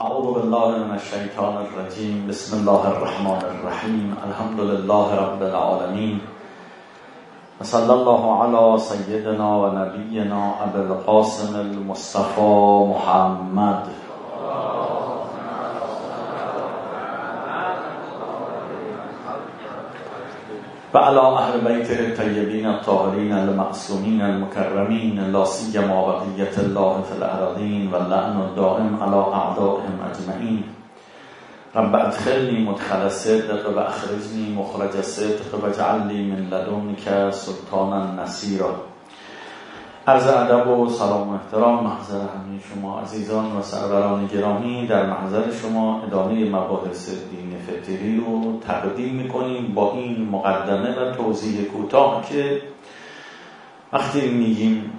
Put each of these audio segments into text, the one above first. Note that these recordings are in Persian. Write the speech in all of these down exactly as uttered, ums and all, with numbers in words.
اعوذ بالله من الشیطان الرجیم. بسم الله الرحمن الرحیم. الحمد لله رب العالمین و صلی الله علی سیدنا و نبینا ابی القاسم المصطفى محمد و علی اهل بیته الطیبین الطاهرین المعصومین المکرمین لا سیما بقیة الله فی الارضین و اللعن الدائم علی اعدائهم اجمعین. رب ادخلنی مدخل صدق و اخرجنی مخرج صدق و اجعلنی من لدنک سلطانا نصیرا. عرض ادب و سلام و احترام محضر همه شما عزیزان و سروران گرامی، در محضر شما ادامه مباحث دین فطری رو تقدیم میکنیم با این مقدمه و توضیح کوتاه که وقتی میگیم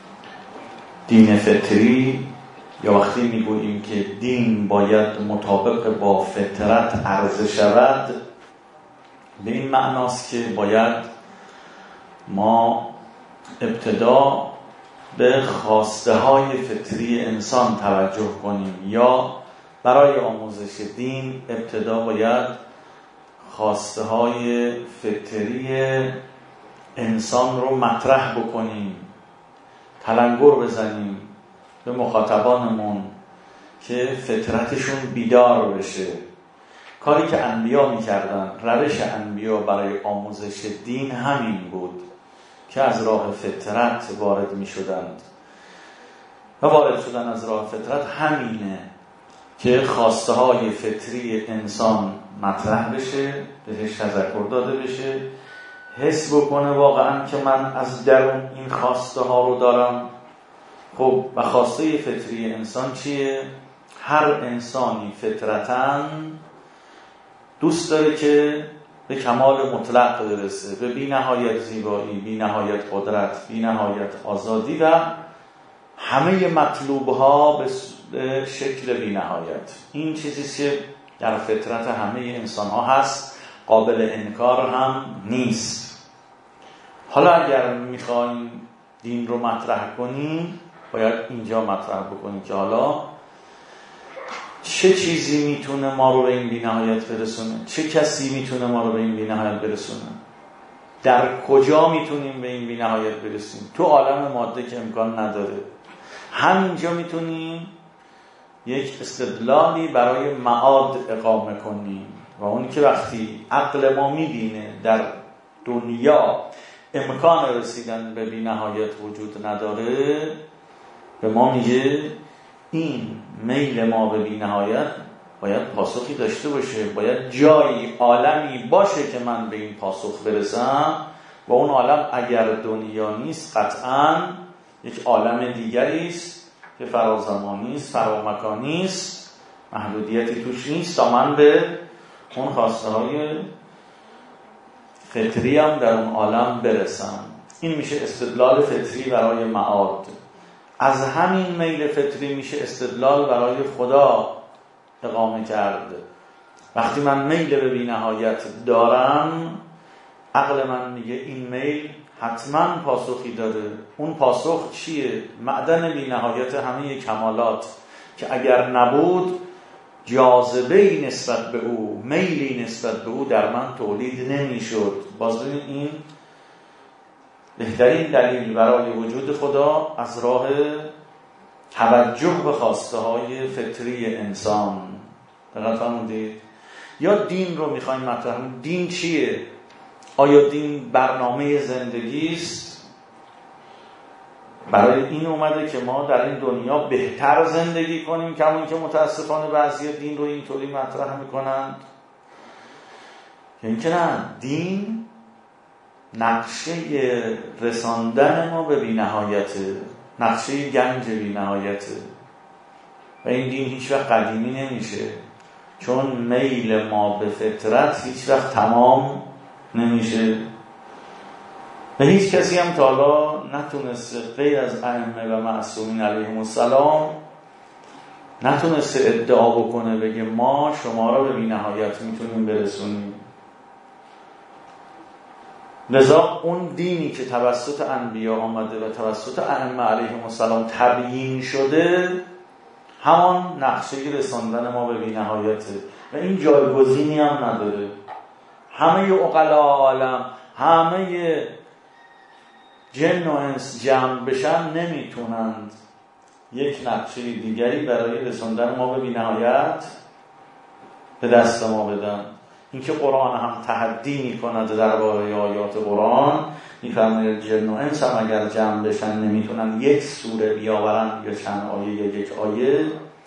دین فطری یا وقتی میگوییم که دین باید مطابق با فطرت عرضه شود، به این معناست که باید ما ابتدا به خواسته های فطری انسان توجه کنیم، یا برای آموزش دین ابتدا باید خواسته های فطری انسان رو مطرح بکنیم، تلنگر بزنیم به مخاطبانمون که فطرتشون بیدار بشه. کاری که انبیا میکردن، روش انبیا برای آموزش دین همین بود که از راه فطرت وارد می شدند و وارد شدن از راه فطرت همینه که خواسته های فطری انسان مطرح بشه، بهش تذکر داده بشه، حس بکنه واقعا که من از درون این خواسته ها رو دارم. خب و خواسته فطری انسان چیه؟ هر انسانی فطرتاً دوست داره که به کمال مطلق برسه، به بی نهایت زیبایی، بی نهایت قدرت، بی نهایت آزادی و همه مطلوبها به شکل بی نهایت. این چیزیست که در فطرت همه انسان ها هست، قابل انکار هم نیست. حالا اگر میخوایم دین رو مطرح کنیم باید اینجا مطرح بکنیم که حالا چه چیزی میتونه ما رو به این بی‌نهایت برسونه، چه کسی میتونه ما رو به این بی‌نهایت برسونه، در کجا میتونیم به این بی‌نهایت برسیم. تو عالم ماده که امکان نداره، همینجا میتونیم یک استدلالی برای معاد اقامه کنیم و اون که وقتی عقل ما میبینه در دنیا امکان رسیدن به بی‌نهایت وجود نداره، به ما میگه این میل ما به بی‌نهایت باید پاسخی داشته باشه، باید جایی، عالمی باشه که من به این پاسخ برسم و اون عالم اگر دنیا نیست قطعاً یک عالم دیگری است که فرازمانی است، فرامکانی است، محدودیتی توش نیست تا من به اون خواسته های فطری هم در اون عالم برسم. این میشه استدلال فطری برای معاد. از همین میل فطری میشه استدلال برای خدا اقامه کرد. وقتی من میل به بی‌نهایت دارم، عقل من میگه این میل حتما پاسخی داره. اون پاسخ چیه؟ معدن بی‌نهایت همه کمالات که اگر نبود جاذبه‌ای نسبت به او، میلی نسبت به او در من تولید نمیشد. باز ببین این بهترین دلیل برای وجود خدا از راه توجه به خواسته های فطری انسان. دقیق فرمودید؟ یا دین رو میخوایم مطرح کنیم. دین چیه؟ آیا دین برنامه زندگی است؟ برای این اومده که ما در این دنیا بهتر زندگی کنیم، کمون که متاسفانه بعضی دین رو اینطوری مطرح میکنند. اینکه نه، دین نقشه رساندن ما به بی‌نهایته، نقشه گنج بی‌نهایته و این دین هیچ وقت قدیمی نمیشه، چون میل ما به فطرت هیچ وقت تمام نمیشه و هیچ کسی هم تا حالا نتونسته غیر از ائمه و معصومین علیهم السلام نتونسته ادعا بکنه بگه ما شما را به بی‌نهایت میتونیم برسونیم. لذا اون دینی که توسط انبیا آمده و توسط ائمه علیهم السلام تبیین شده همان نقشه رساندن ما به بی‌نهایته و این جایگزینی هم نداره. همه عقلا عالم، همه جن و انس جمع بشن نمیتونند یک نقشه دیگری برای رساندن ما به بی‌نهایت به دست ما بدن. اینکه قرآن هم تحدی میکند درباره آیات قرآن، میفرماید جن و انس هم اگر جمع بشن نمیتونن یک سوره بیاورن یا چند آیه یا یک آیه.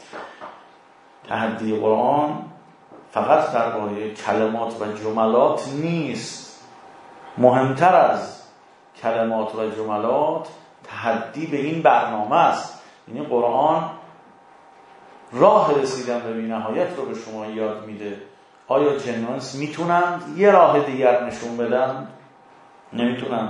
تحدی قرآن فقط درباره کلمات و جملات نیست، مهمتر از کلمات و جملات تحدی به این برنامه است. یعنی قرآن راه رسیدن به بی‌نهایت رو به شما یاد میده. آیا جن و انس میتونند یه راه دیگر نشون بدن؟ نمیتونند.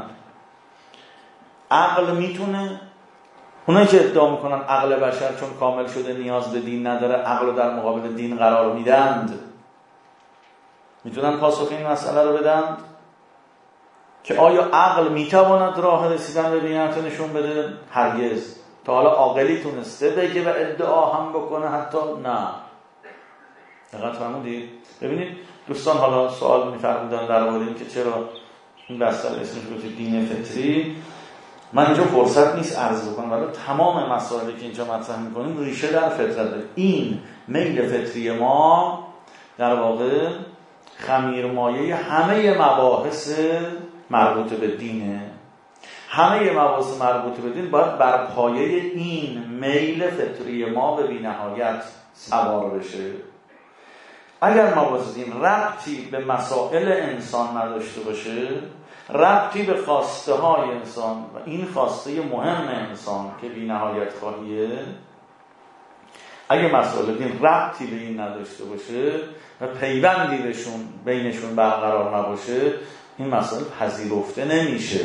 عقل میتونه؟ اونایی که ادعا میکنن عقل بشر چون کامل شده نیاز به دین نداره، عقل رو در مقابل دین قرار میدند، میتونن پاسخ این مسئله رو بدن که آیا عقل میتواند راه رسیدن به بی‌نهایت نشون بده؟ هرگز. تا حالا عاقلی تونسته بگه و ادعا هم بکنه؟ حتی نه. دقت فرمودید؟ ببینید دوستان حالا سوال می‌فرمودن درباره این که چرا این بستر اسمش رو دین فطری. من اینجا فرصت نیست عرض بکنم، ولی تمام مسائلی که اینجا مطرح می‌کنیم ریشه در فطرته. این میل فطری ما در واقع خمیرمایه همه مباحث مربوط به دینه. همه مباحث مربوط به دین باید بر پایه این میل فطری ما به بی‌نهایت سوار بشه. اگر مباحث دین ربطی به مسائل انسان نداشته باشه، ربطی به خواسته های انسان و این خواسته مهم انسان که بی‌نهایت خواهیه، اگه مسائل دین ربطی به این نداشته باشه و پیوندی بهشون بینشون برقرار نباشه، این مسائل پذیرفته نمیشه.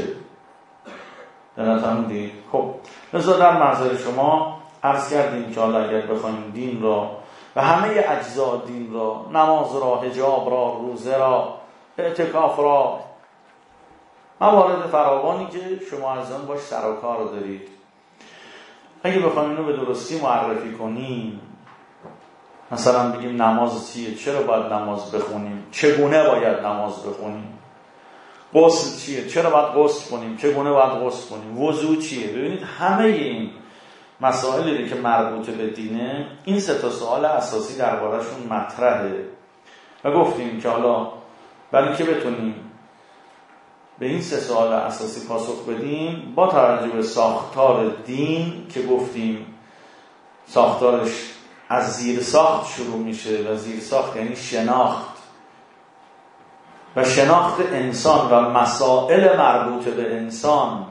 دید؟ خب لذا در منظر شما عرض کردیم که حالا اگر بخوایم دین را و همه اجزا دین را، نماز را، حجاب را، روزه را، اعتکاف را، موارد فراوانی که شما از آن باش سر و کار دارید، اگه بخوایم اینو به درستی معرفی کنیم، مثلا بگیم نماز چیه، چرا باید نماز بخونیم، چگونه باید نماز بخونیم، غسل چیه، چرا باید غسل کنیم، چگونه باید غسل کنیم، وضو چیه. ببینید همه این مسائلی که مربوط به دینه، این سه تا سوال اساسی درباره‌شون مطرحه و گفتیم که حالا برای اینکه بتونیم به این سه سوال اساسی پاسخ بدیم، با توجه به ساختار دین که گفتیم ساختارش از زیر ساخت شروع میشه و زیر ساخت یعنی شناخت و شناخت انسان و مسائل مربوط به انسان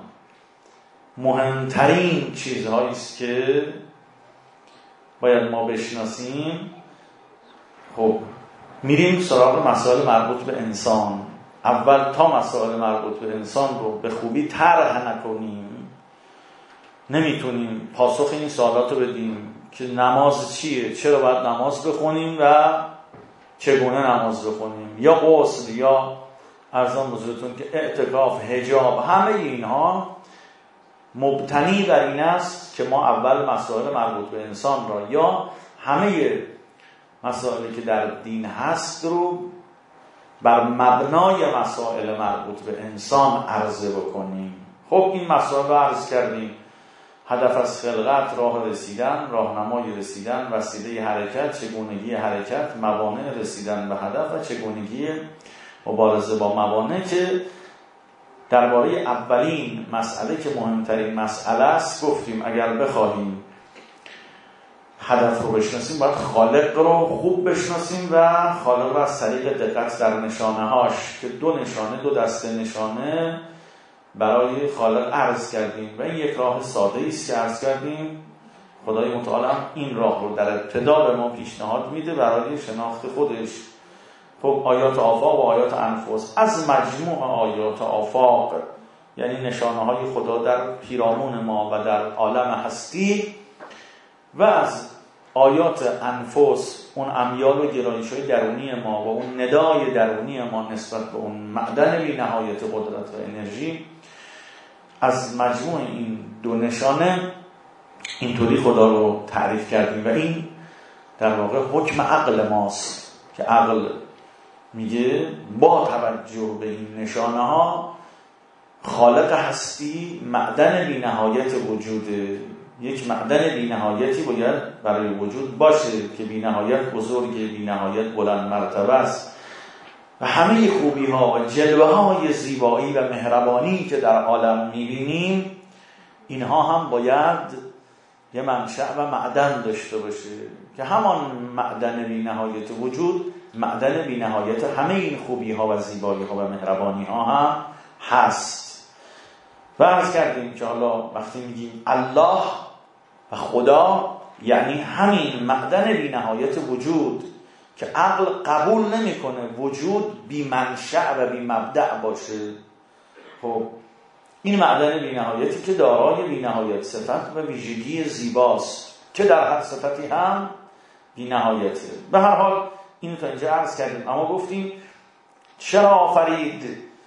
مهمترین چیزهایی است که باید ما بشناسیم. خب میریم سراغ مسائل مربوط به انسان. اول تا مسائل مربوط به انسان رو به خوبی طرح نکنیم، نمیتونیم پاسخ این سوالات رو بدیم که نماز چیه، چرا باید نماز بخونیم و چگونه نماز بخونیم، یا غسل، یا ارزان بزرگتون که اعتکاف، حجاب. همه اینها مبتنی بر این است که ما اول مسائل مربوط به انسان را یا همه مسائلی که در دین هست رو بر مبنای مسائل مربوط به انسان عرضه بکنیم. خب این مسائل رو عرض کردیم: هدف از خلقت، راه رسیدن، راهنمای رسیدن، وسیله حرکت، چگونگی حرکت، موانع رسیدن به هدف و چگونگی مبارزه با موانع، که درباره اولین مسئله که مهمترین مسئله است گفتیم اگر بخواهیم هدف رو بشناسیم باید خالق رو خوب بشناسیم و خالق رو از طریق دقت در نشانه هاش، که دو نشانه، دو دسته نشانه برای خالق عرض کردیم و این یک راه ساده است که عرض کردیم. خدای متعال هم این راه رو در ابتدا به ما پیشنهاد میده برای شناخت خودش. خب آیات آفاق و آیات انفس، از مجموع آیات آفاق یعنی نشانه های خدا در پیرامون ما و در عالم هستی، و از آیات انفس، اون امیال و گرایش های درونی ما و اون ندای درونی ما نسبت به اون معدن بی نهایت قدرت و انرژی، از مجموع این دو نشانه اینطوری خدا رو تعریف کردیم و این در واقع حکم عقل ماست که عقل میگه با توجه به این نشانه ها خالق هستی معدن بی نهایت وجوده. یک معدن بی نهایتی باید برای وجود باشه که بی نهایت بزرگ، بی نهایت بلند مرتبه است و همه خوبی ها و جلوه های زیبایی و مهربانی که در عالم میبینیم اینها هم باید یه منشأ و معدن داشته باشه که همان معدن بی نهایت وجود معدن بی نهایت همه این خوبی ها و زیبایی ها و مهربانی ها هم هست. و عرض کردیم که حالا وقتی میگیم الله و خدا یعنی همین معدن بی نهایت وجود که عقل قبول نمیکنه وجود بی منشأ و بی مبدأ باشه. خب این معدن بی نهایتی که دارای بی نهایت صفت و ویژگی زیباست که در هر صفتی هم بی نهایته. به هر حال این تا اینجا عرض کردیم، اما گفتیم چرا آفرید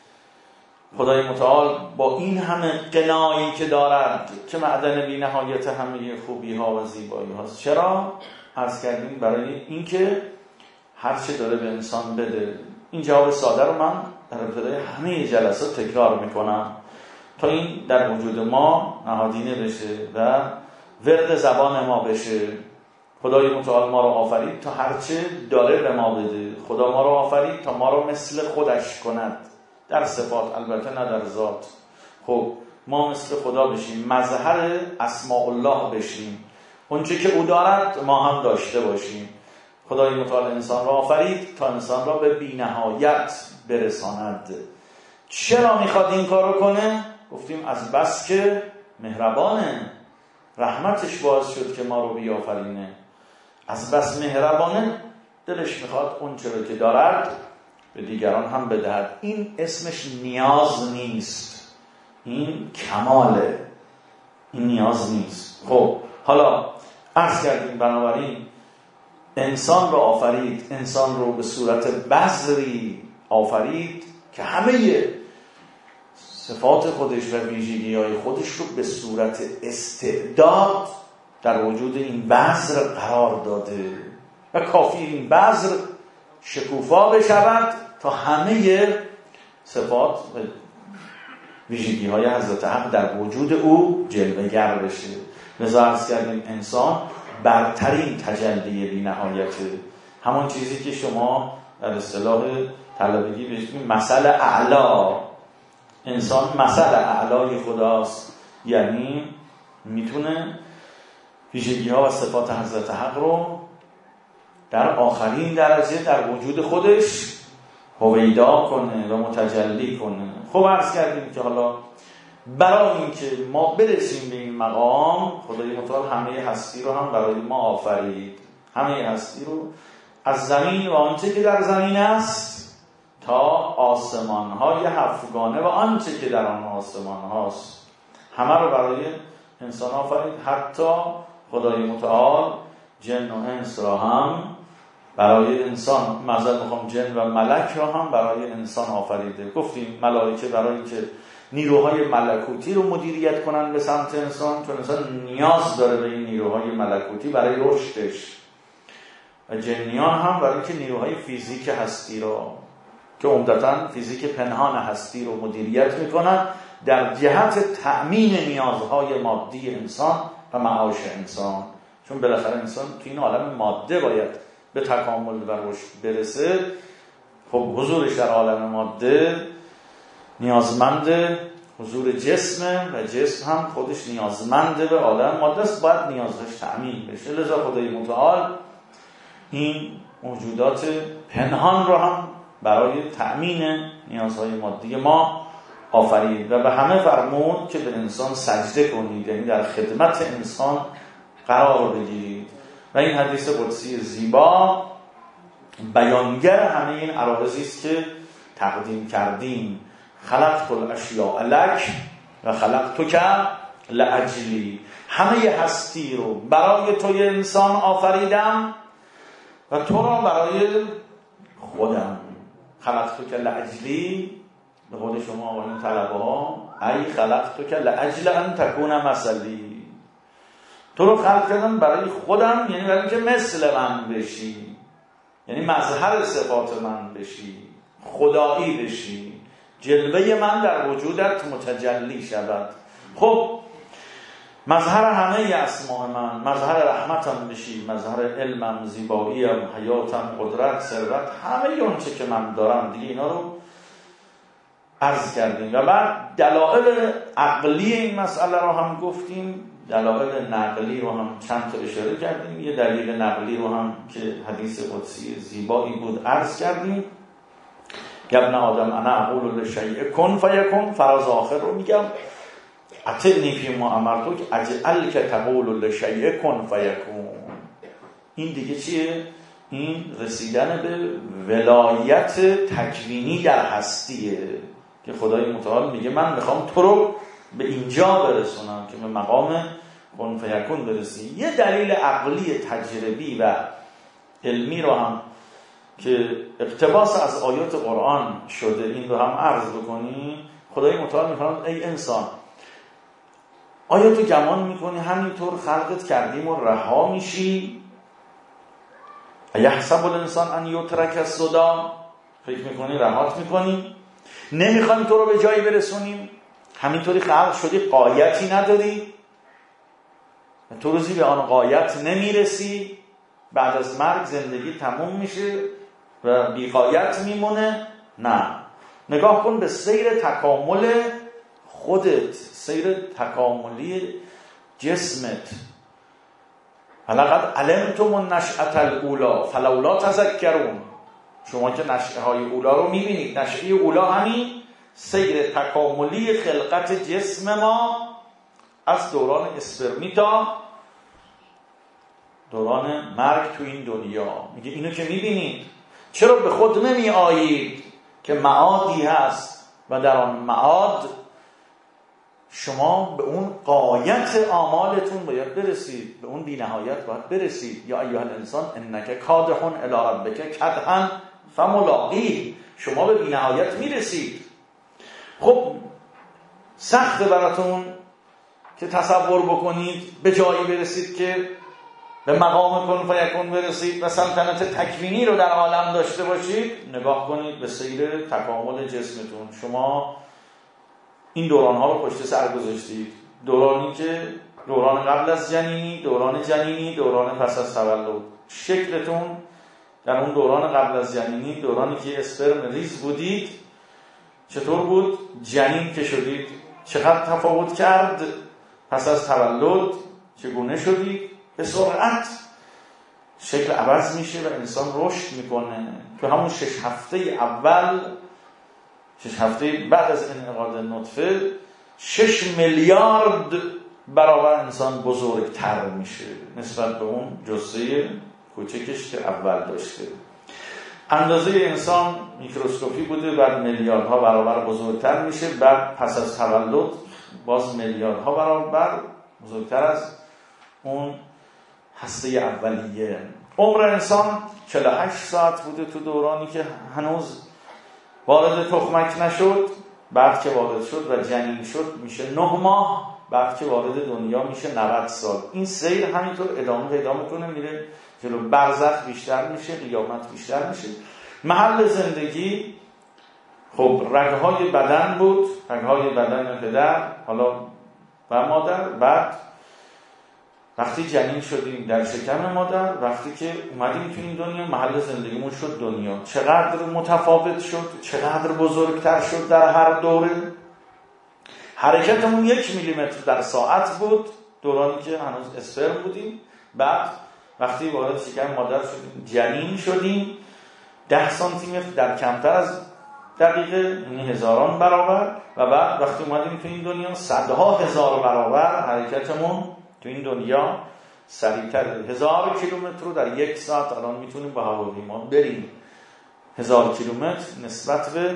خدای متعال با این همه غنایی که دارد که معدن بی نهایت همه خوبی ها و زیبایی هاست؟ چرا؟ عرض کردیم برای اینکه هر چه داره به انسان بده. این جواب ساده رو من در ابتدای همه جلسات تکرار میکنم تا این در وجود ما نهادینه بشه و ورد زبان ما بشه. خدای متعال ما رو آفرید تا هرچه داره به ما بده. خدا ما رو آفرید تا ما رو مثل خودش کند در صفات، البته نه در ذات. خب ما مثل خدا بشیم، مظهر اسماء الله بشیم، اونچه که او دارد ما هم داشته باشیم. خدای متعال انسان را آفرید تا انسان را به بی‌نهایت برساند. چرا میخواد این کارو کنه؟ گفتیم از بس که مهربانه، رحمتش باعث شد که ما رو بیافرینه. از بس مهربانه دلش میخواد اون چرا که دارد به دیگران هم بدهد. این اسمش نیاز نیست، این کماله، این نیاز نیست. خب حالا عرض کردیم بنابراین انسان رو آفرید، انسان رو به صورت بذری آفرید که همه صفات خودش و ویژگی‌های خودش رو به صورت استعداد در وجود این بذر قرار داده و کافی این بذر شکوفا بشود تا همه صفات و ویژگی‌های حضرت حق در وجود او جلوه‌گر بشه. لذا عرض کردیم انسان برترین تجلی بی نهایته، همون چیزی که شما در اصطلاح طلبگی بهش میگید مثل اعلا. انسان مثل اعلای خداست، یعنی میتونه ویژگی ها و صفات حضرت حق رو در آخرین درجه در وجود خودش هویدا کنه و متجلی کنه. خب عرض کردیم که حالا برای اینکه ما برسیم به این مقام خدای متعال همه هستی رو هم برای ما آفرید، همه هستی رو از زمین و آنچه که در زمین است تا آسمان های هفتگانه و آنچه که در آن آسمان هاست همه رو برای انسان آفرید. حتی خدای متعال جن و انس را هم برای انسان، معذرت میخوام جن و ملک را هم برای انسان آفریده. گفتیم ملائکه برای اینکه نیروهای ملکوتی رو مدیریت کنن به سمت انسان، چون انسان نیاز داره به این نیروهای ملکوتی برای رشدش، و جنیان هم برای اینکه نیروهای فیزیک هستی را که عمدتاً فیزیک پنهان هستی رو مدیریت میکنن در جهت تأمین نیازهای مادی انسان و معاش انسان. چون بالاخره انسان تو این عالم ماده باید به تکامل و رشد برسه. خب حضورش در عالم ماده نیازمند حضور جسمه و جسم هم خودش نیازمند به عالم ماده است، باید نیازش تأمین بشه. لذا خدای متعال این موجودات پنهان رو هم برای تأمین نیازهای مادی ما آفرید و به همه فرمود که به انسان سجده کنید، یعنی در خدمت انسان قرار بگیرید. و این حدیث قدسی زیبا بیانگر همه این عرایضی است که تقدیم کردیم. خلقت الاشیاء لک و خلقتک لاجلی، همه هستی رو برای توی انسان آفریدم و تو را برای خودم. خلقتک لاجلی به قول شما آقایون طلبه ها، ای خلقتک لاجل ان تکون مثلی، تو تو رو خلق کردم برای خودم، یعنی برای اینکه مثل من بشی، یعنی مظهر صفات من بشی، خدایی بشی، جلوه من در وجودت متجلی شود. خب مظهر همه اسماء من، مظهر رحمتم بشی، مظهر علمم، زیباییم، حیاتم، قدرت، ثروت، همه اون چه که من دارم دیگه اینا رو عرض کردیم. و بعد دلایل عقلی این مسئله رو هم گفتیم، دلایل نقلی رو هم چند تا اشاره کردیم. یه دلیل نقلی رو هم که حدیث قدسی زیبایی بود عرض کردیم. ابن آدم انا اقول للشیء کن فیکون. فراز آخر رو میگم اطعنی فی ما امرتک اجعل که تقول للشیء کن فیکون. این دیگه چیه؟ این رسیدن به ولایت تکوینی در هستیه که خدای متعال میگه من میخوام تو رو به اینجا برسونم که به مقام کن فیکون برسی. یه دلیل عقلی تجربی و علمی رو هم که اقتباس از آیات قرآن شده این رو هم عرض بکنیم. خدای متعال میفرماید ای انسان، آیا تو گمان میکنی همینطور خلقت کردیم و رها میشی؟ یحسب الانسان ان یترک سدی، فکر میکنی رهات میکنی؟ نمیخوایم تو رو به جایی برسونیم؟ همینطوری خلق شدی، غایتی نداری؟ تو روزی به آن غایت نمیرسی، بعد از مرگ زندگی تموم میشه و بی غایت میمونه؟ نه، نگاه کن به سیر تکامل خودت، سیر تکاملی جسمت. لقد علمتم النشأة الاولی فلولا تذکرون. شما که نشأه های اولا رو میبینید، نشأه اولا همین سیر تکاملی خلقت جسم ما از دوران اسپرمی تا دوران مرگ تو این دنیا. میگه اینو که میبینید چرا به خود نمی آیید که معادی هست و در آن معاد شما به اون غایت آمالتون باید برسید، به اون بی نهایت باید برسید. یا ایها الانسان انک کادح الی ربک کدحا فملاقیه. شما به بی نهایت میرسید. خب سخت براتون که تصور بکنید به جایی برسید که به مقام کن فیکون برسید و سلطنت تکوینی رو در عالم داشته باشید. نگاه کنید به سیر تکامل جسمتون. شما این دوران ها رو پشت سر گذاشتید. دورانی که دوران قبل از جنینی، دوران جنینی، دوران پس از تولد. شکلتون در اون دوران قبل از جنینی، دورانی که اسپرم ریز بودید، چطور بود؟ جنین که شدید چقدر تفاوت کرد؟ پس از تولد چگونه شدید؟ به سرعت شکل عوض میشه و انسان رشد میکنه. تو همون شش هفته اول، شش هفته بعد از انعقاد نطفه، شش میلیارد برابر انسان بزرگتر میشه نسبت به اون جثه کوچکش که اول داشته. اندازه انسان میکروسکوپی بوده، بعد میلیاردها برابر بزرگتر میشه، بعد پس از تولد باز میلیاردها برابر بزرگتر از اون هسته اولیه. عمر انسان چهل و هشت ساعت بوده تو دورانی که هنوز وارد تخمک نشد. بعد که وارد شد و جنین شد میشه نه ماه. بعد که وارد دنیا میشه نود سال. این سیر همینطور ادامه پیدا میکنه، میره جلو. برزخ بیشتر میشه، قیامت بیشتر میشه. محل زندگی خب رگهای بدن بود، رگهای بدن پدر حالا و مادر. بعد وقتی جنین شدیم در شکم مادر، وقتی که اومدیم تو این دنیا، محل زندگیمون شد دنیا. چقدر متفاوت شد، چقدر بزرگتر شد در هر دوره. حرکتمون یک میلیمتر در ساعت بود دورانی که هنوز اسپرم بودیم. بعد وقتی وارد شکم مادر شدیم، جنین شدیم، ده سانتی متر در کمتر از دقیقه، یعنی هزاران برابر. و بعد وقتی اومدیم تو این دنیا، صدها هزار برابر حرکتمون تو این دنیا سریعتر. هزار کیلومتر رو در یک ساعت الان میتونیم با هواپیما بریم. هزار کیلومتر نسبت به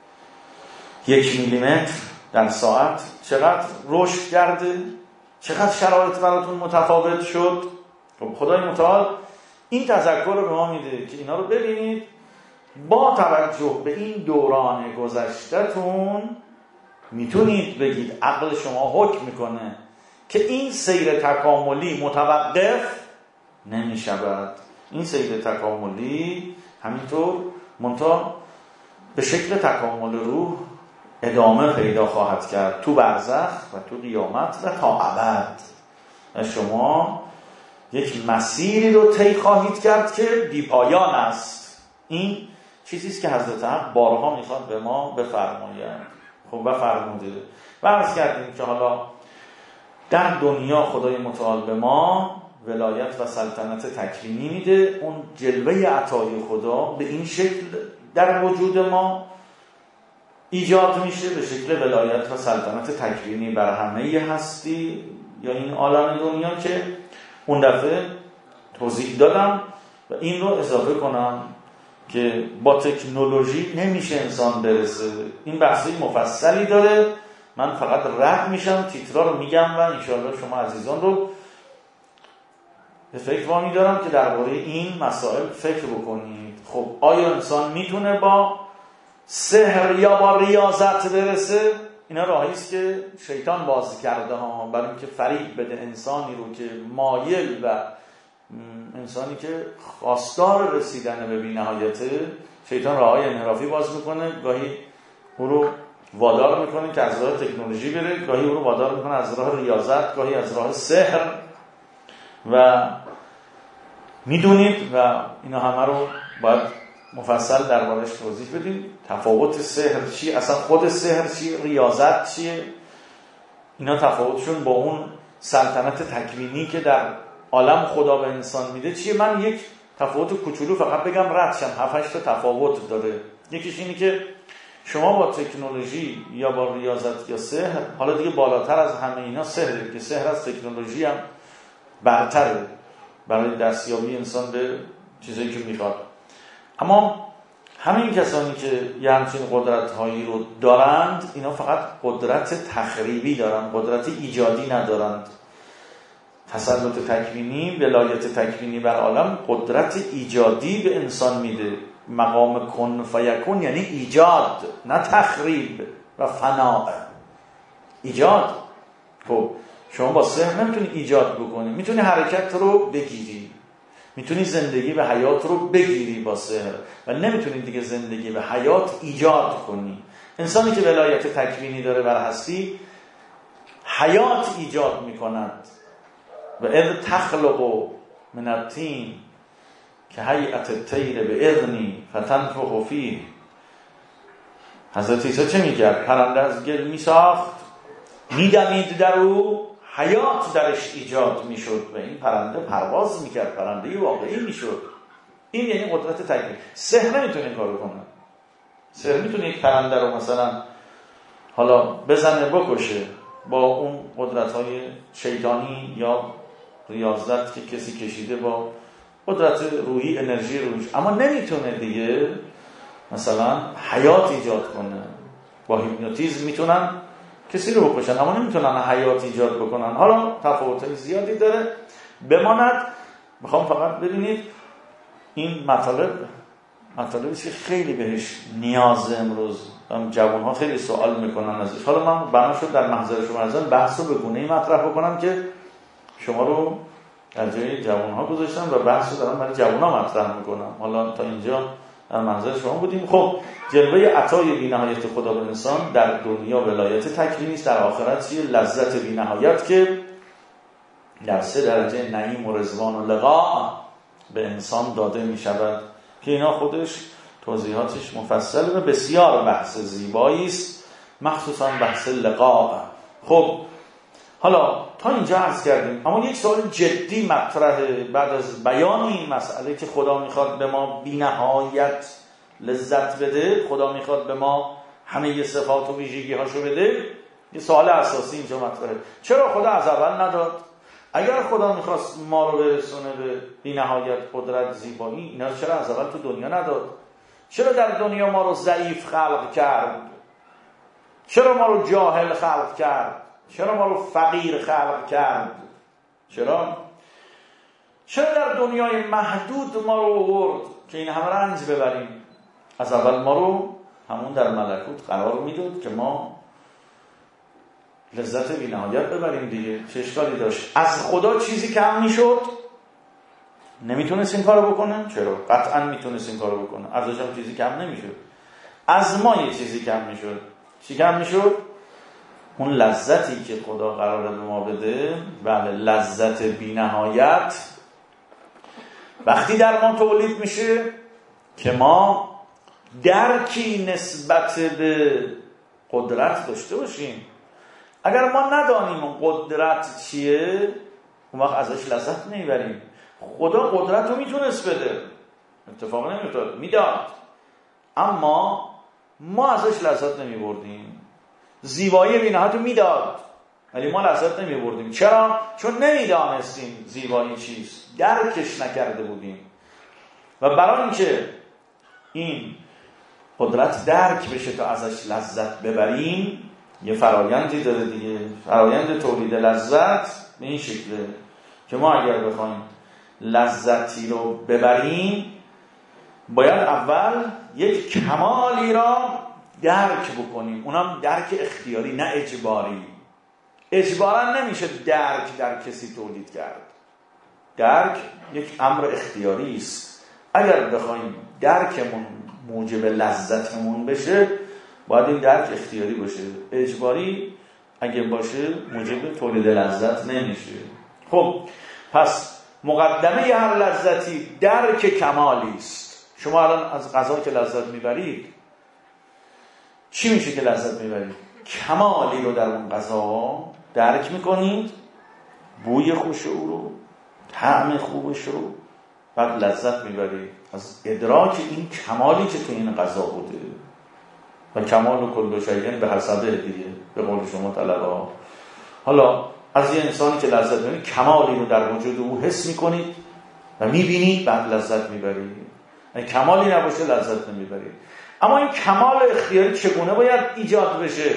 یک میلیمتر در ساعت چقدر رشد کرده، چقدر شرایط براتون متفاوت شد. خب خدای متعال این تذکر رو به ما میده که اینا رو ببینید، با توجه به این دوران گذشته‌تون میتونید بگید، عقل شما حکم میکنه که این سیر تکاملی متوقف نمی شود. این سیر تکاملی همینطور منتها به شکل تکامل روح ادامه پیدا خواهد کرد تو برزخ و تو قیامت و تا ابد. و شما یک مسیری رو طی خواهید کرد که بی پایان است. این چیزی است که حضرت حق بارها میخواد به ما بفرمایند. خب بفرموده و عرض کردیم که حالا در دنیا خدای متعال به ما ولایت و سلطنت تکوینی میده. اون جلوه عطای خدا به این شکل در وجود ما ایجاد میشه، به شکل ولایت و سلطنت تکوینی بر همه هستی یا این عالم دنیا که اون دفعه توضیح دادم و این رو اضافه کنم که با تکنولوژی نمیشه انسان برسه. این بحثی مفصلی داره، من فقط رد میشم تیترا رو میگم و انشاءالله شما عزیزان رو به فکر وامی دارم که درباره این مسائل فکر بکنید. خب آیا انسان میتونه با سحر یا با ریاضت برسه؟ اینا راهی است که شیطان باز کرده ها برای اینکه فریب بده انسانی رو که مایل و انسانی که خواستار رسیدن به بی‌نهایته. شیطان راههای انحرافی باز میکنه، گاهی او رو وادار میکنه که از راه تکنولوژی بره، گاهی او رو وادار میکنه از راه ریاضت، گاهی از راه سحر. و میدونید و اینا همه رو باید مفصل دربارش توضیح بدیم. تفاوت سحر چی، اصلا خود سحر چی، ریاضت چیه، اینا تفاوتشون با اون سلطنت تکوینی که در عالم خدا به انسان میده چیه. من یک تفاوت کوچولو فقط بگم رد شم. هفت هشت تا تفاوت داره. یکیش اینه که شما با تکنولوژی یا با ریاضت یا سحر، حالا دیگه بالاتر از همه اینا سحره که سحر از تکنولوژی هم برتره برای دستیابی انسان به چیزایی که میخواد. اما همین کسانی که یه همچین قدرت هایی رو دارند، اینا فقط قدرت تخریبی دارند، قدرت ایجادی ندارند. تسلط تکوینی، ولایت تکوینی بر عالم قدرت ایجادی به انسان میده. مقام کن فیکون یعنی ایجاد، نه تخریب و فناء. ایجاد. خب شما با سحر نمیتونی ایجاد بکنی، میتونی حرکت رو بگیری، میتونی زندگی و حیات رو بگیری با سحر و نمیتونی دیگه زندگی و حیات ایجاد کنی. انسانی که ولایت تکوینی داره بر هستی حیات ایجاد میکند. و اذ تخلق من الطین که هیئت الطیر باذنی فتنفخ فیه. حضرت عیسی چه میکرد؟ پرنده از گل میساخت، میدمید در او، حیات درش ایجاد میشد و این پرنده پرواز میکرد، پرنده واقعی میشد. این یعنی قدرت تکوین. سحر نمیتونه این کارو کنه. سحر میتونه یک پرنده رو مثلا حالا بزنه بکشه با اون قدرت‌های شیطانی یا ریاضت که کسی کشیده با قدرت روحی، انرژی روحی، اما نمیتونه دیگه مثلا حیات ایجاد کنه. با هیپنوتیزم میتونن کسی رو بکشن اما نمیتونن حیات ایجاد بکنن. حالا تفاوت‌های زیادی داره. بماند میخوام فقط ببینید این مطالب مطالبی که خیلی بهش نیاز امروز جوان‌ها خیلی سوال میکنن ازش. حالا من بنا شد در محضر شما ازن بحث رو به گونه‌ای مطرح بکنم که شما رو در جای جوان‌ها گذاشتم و بحث رو دارم برای جوان‌ها مطرح میکنم. حالا تا اینجا در منظر شما بودیم. خب جلوه عطای بی‌نهایت خدا به انسان در دنیا ولایت تکوینی است، در آخرت یه لذت بی‌نهایت که در سه درجه نعیم و رضوان و لقاء به انسان داده می شود که اینا خودش توضیحاتش مفصل و بسیار بحث زیبایی است، مخصوصا بحث لقاء. خب حالا تا اینجا عرض کردیم، اما یک سوال جدی مطرحه بعد از بیان این مسئله که خدا میخواد به ما بی‌نهایت لذت بده، خدا میخواد به ما همه صفات و ویژگی هاشو بده. یه سوال اساسی اینجا مطرحه، چرا خدا از اول نداد؟ اگر خدا میخواست ما رو برسونه به بی‌نهایت قدرت، زیبایی، اینا رو چرا از اول تو دنیا نداد؟ چرا در دنیا ما رو ضعیف خلق کرد؟ چرا ما رو جاهل خلق کرد؟ چرا ما رو فقیر خلق کرد؟ چرا؟ چرا در دنیای محدود ما رو آورد که این همه رنج ببریم؟ از اول ما رو همون در ملکوت قرار میداد که ما لذت بی نهایت ببریم دیگه، چه اشکالی داشت؟ از خدا چیزی کم میشد؟ نمیتونست این کارو بکنه؟ چرا؟ قطعا میتونست این کارو بکنه. ازش هم چیزی کم نمیشد. از ما یه چیزی کم میشد. چی کم میشد؟ اون لذتی که خدا قراره به ما بده، بله، لذت بی نهایت، وقتی در ما تولید میشه که ما درکی نسبت به قدرت داشته باشیم. اگر ما ندانیم قدرت چیه، اون وقت ازش لذت نمیبریم. خدا قدرت رو میتونست بده، اتفاق نمیفتاد، میداد، اما ما ازش لذت نمیبردیم. زیبایی بی‌نهایت رو میداد ولی ما لذت نمیبردیم. چرا؟ چون نمیدانستیم زیبایی چیست، درکش نکرده بودیم. و برای اینکه این قدرت درک بشه تا ازش لذت ببریم، یه فرایندی داره دیگه. فرایند تولید لذت به این شکله که ما اگر بخوایم لذتی رو ببریم، باید اول یک کمالی را درک بکنیم، اونم درک اختیاری نه اجباری. اجبارا نمیشه درک در کسی تولید کرد. درک یک امر اختیاری است. اگر بخوایم درکمون موجب لذتمون بشه، باید این درک اختیاری باشه. اجباری اگه باشه موجب تولید لذت نمیشه. خب پس مقدمه هر لذتی درک کمالی است. شما الان از غذا که لذت میبرید، چی میشه که لذت میبرید؟ کمالی رو در اون غذا درک میکنید، بوی خوش او رو، طعم خوبش رو، بعد لذت میبرید از ادراک این کمالی که تو این غذا بوده. و کمال و کل شیء به حسبه دیگه، به قول شما طلبا. حالا از یه انسانی که لذت میبرید، کمالی رو در وجود او حس میکنید و میبینید، بعد لذت میبرید. این کمالی نباشه لذت نمیبرید. اما این کمال اختیاری چگونه باید ایجاد بشه؟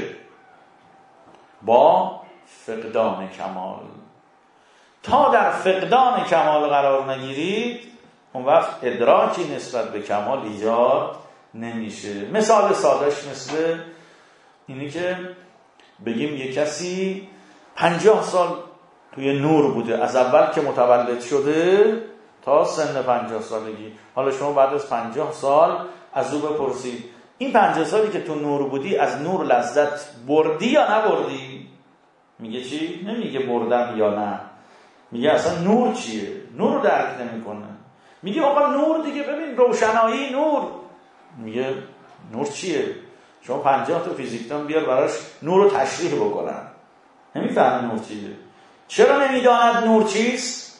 با فقدان کمال. تا در فقدان کمال قرار نگیرید، اون وقت ادراکی نسبت به کمال ایجاد نمیشه. مثال سادهش مثل اینی که بگیم یک کسی پنجاه سال توی نور بوده، از اول که متولد شده تا سن پنجاه سالگی. حالا شما بعد از پنجاه سال از او بپرسید این پنجاه سالی که تو نور بودی، از نور لذت بردی یا نبردی؟ میگه چی؟ نمیگه بردم یا نه، میگه اصلا نور چیه؟ نور رو درک نمیکنه. میگه آقا نور دیگه، ببین روشنایی نور. میگه نور چیه؟ شما پنجاه تا فیزیکدان بیار براش نور رو تشریح بکنن، نمیفهمه نور چیه. چرا نمیداند نور چیست؟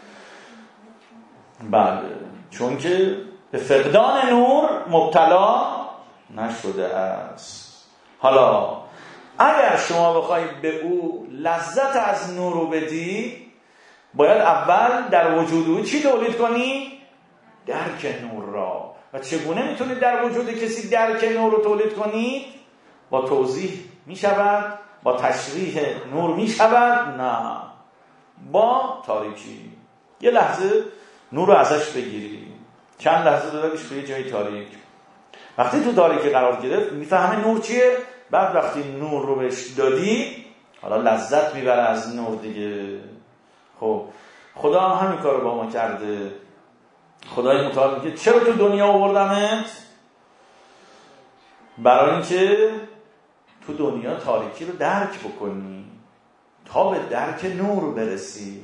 بله، چون که به فقدان نور مبتلا نشده است. حالا اگر شما بخواید به او لذت از نور رو بدی، باید اول در وجود او چی تولید کنی؟ درک نور را. و چگونه میتونید در وجود کسی درک نور رو تولید کنید؟ با توضیح میشود؟ با تشریح نور میشود؟ نه، با تاریکی. یه لحظه نور رو ازش بگیری، چند لحظه ببریش به یه جای تاریک. وقتی تو تاریکی قرار گرفت میفهمه نور چیه. بعد وقتی نور رو بهش دادی، حالا لذت میبره از نور دیگه. خب خدا هم همین کار رو با ما کرده. خدای متعال میگه چرا تو دنیا آوردمت؟ برای اینکه تو دنیا تاریکی رو درک بکنی تا به درک نور برسی.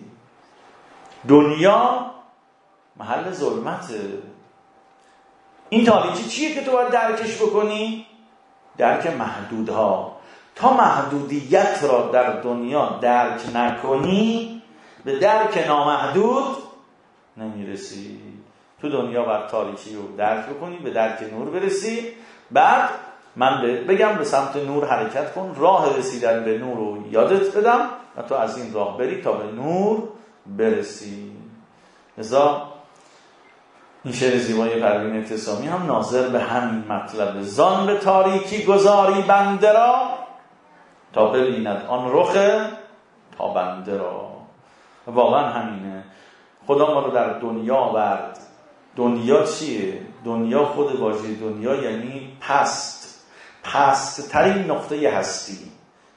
دنیا محل ظلمته. این تاریکی چیه که تو باید درکش بکنی؟ درک محدودها. تا محدودیت را در دنیا درک نکنی، به درک نامحدود نمیرسی. تو دنیا باید تاریکی رو درک بکنی، به درک نور برسی. بعد من بگم به سمت نور حرکت کن، راه رسیدن به نور رو یادت بدم و تو از این راه بری تا به نور برسی. لذا این شعر زیبای پروین اعتصامی هم ناظر به همین مطلب. زان به تاریکی گذاری بنده را، تا ببیند آن رخ تا بنده را. واقعا همینه. خدا ما رو در دنیا آورد. دنیا چیه؟ دنیا خود واژه دنیا یعنی پست، پست ترین نقطه هستی.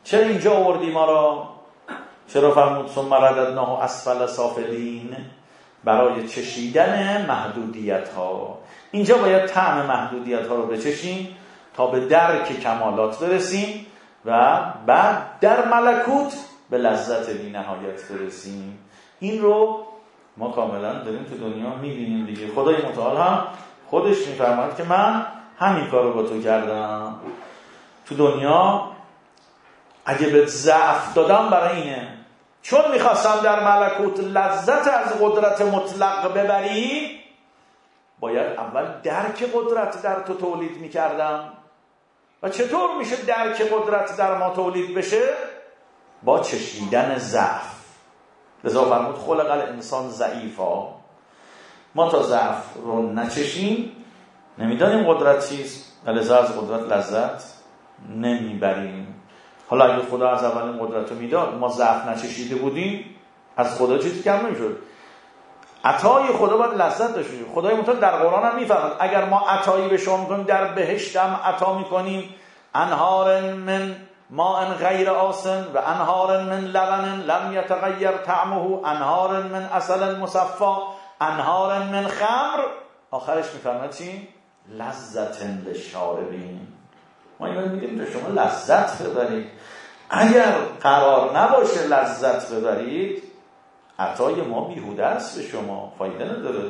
چرا اینجا آوردی ما را؟ چرا فرمود ثم رددناه اسفل سافلین؟ برای چشیدن محدودیت ها. اینجا باید طعم محدودیت ها رو بچشیم تا به درک کمالات برسیم و بعد در ملکوت به لذت بی نهایت برسیم. این رو ما کاملا داریم تو دنیا میبینیم دیگه. خدای متعال هم خودش میفرماید که من همین کار رو با تو کردم. تو دنیا اگه به ضعف دادم برای اینه، چون میخواستم در ملکوت لذت از قدرت مطلق ببری، باید اول درک قدرت در تو تولید میکردم. و چطور میشه درک قدرت در ما تولید بشه؟ با چشیدن ضعف. لذا فرمود خلق الانسان ضعیفا. ما تا ضعف رو نچشیم نمیدانیم قدرت چیست، لذا از قدرت لذت نمیبریم. حالا اگه خدا از اول این قدرت رو میداد، ما ضعف نچشیده بودیم، از خدا چیزی کم نمیشد. عطای خدا باید لذت داشته باشه. خدای متعال در قرآن هم میفرماید اگر ما عطایی به شما میکنیم، در بهشت هم عطا میکنیم، انهار من ماء غیر آسن و انهار من لبن لم یتغیر طعمه، انهار من عسل مصفا، انهار من خمر. آخرش میفرماید چی؟ لذت للشاربین. ما اینو میگیم به شما لذت ببرید. اگر قرار نباشه لذت ببرید، عطای ما بیهوده است، به شما فایده نداره.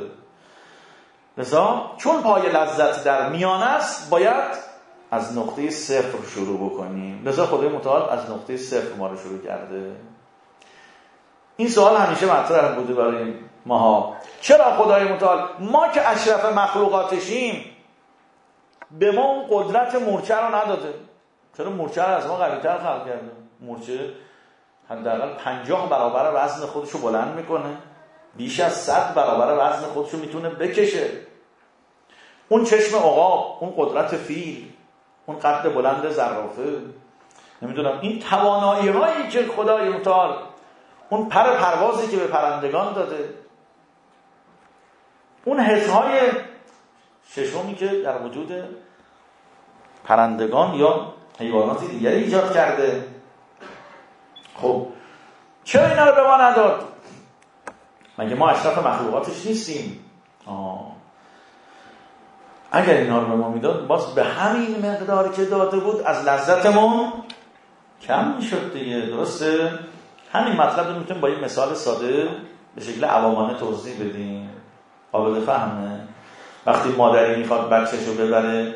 لذا چون پای لذت در میان است، باید از نقطه صفر شروع بکنیم. لذا خدای متعال از نقطه صفر ما رو شروع کرده. این سوال همیشه مطرح بوده برای ماها، چرا خدای متعال ما که اشرف مخلوقاتشیم به ما اون قدرت مورچه رو نداده؟ چرا مورچه رو از ما قوی‌تر خلق کرده؟ مورچه حداقل پنجاه برابر وزن خودش رو بلند میکنه، بیش از صد برابر وزن خودش رو میتونه بکشه. اون چشم عقاب، اون قدرت فیل، اون قد بلند زرافه، نمیدونم این توانایی هایی که خدای متعال، اون پر پروازی که به پرندگان داده، اون حسهای ششمی که در وجود پرندگان یا حیوانات دیگری ایجاد کرده. خب چرا اینا رو به ما نداد؟ مگه ما اشرف مخلوقاتش نیستیم؟ آه. اگر اینا رو به ما میداد، باز به همین مقدار که داده بود از لذتمون کم میشد دیگه. درسته؟ همین مطلب رو میتونیم با یه مثال ساده به شکل عوامانه توضیح بدیم، قابل فهمه. وقتی مادری میخواد بچه‌شو ببره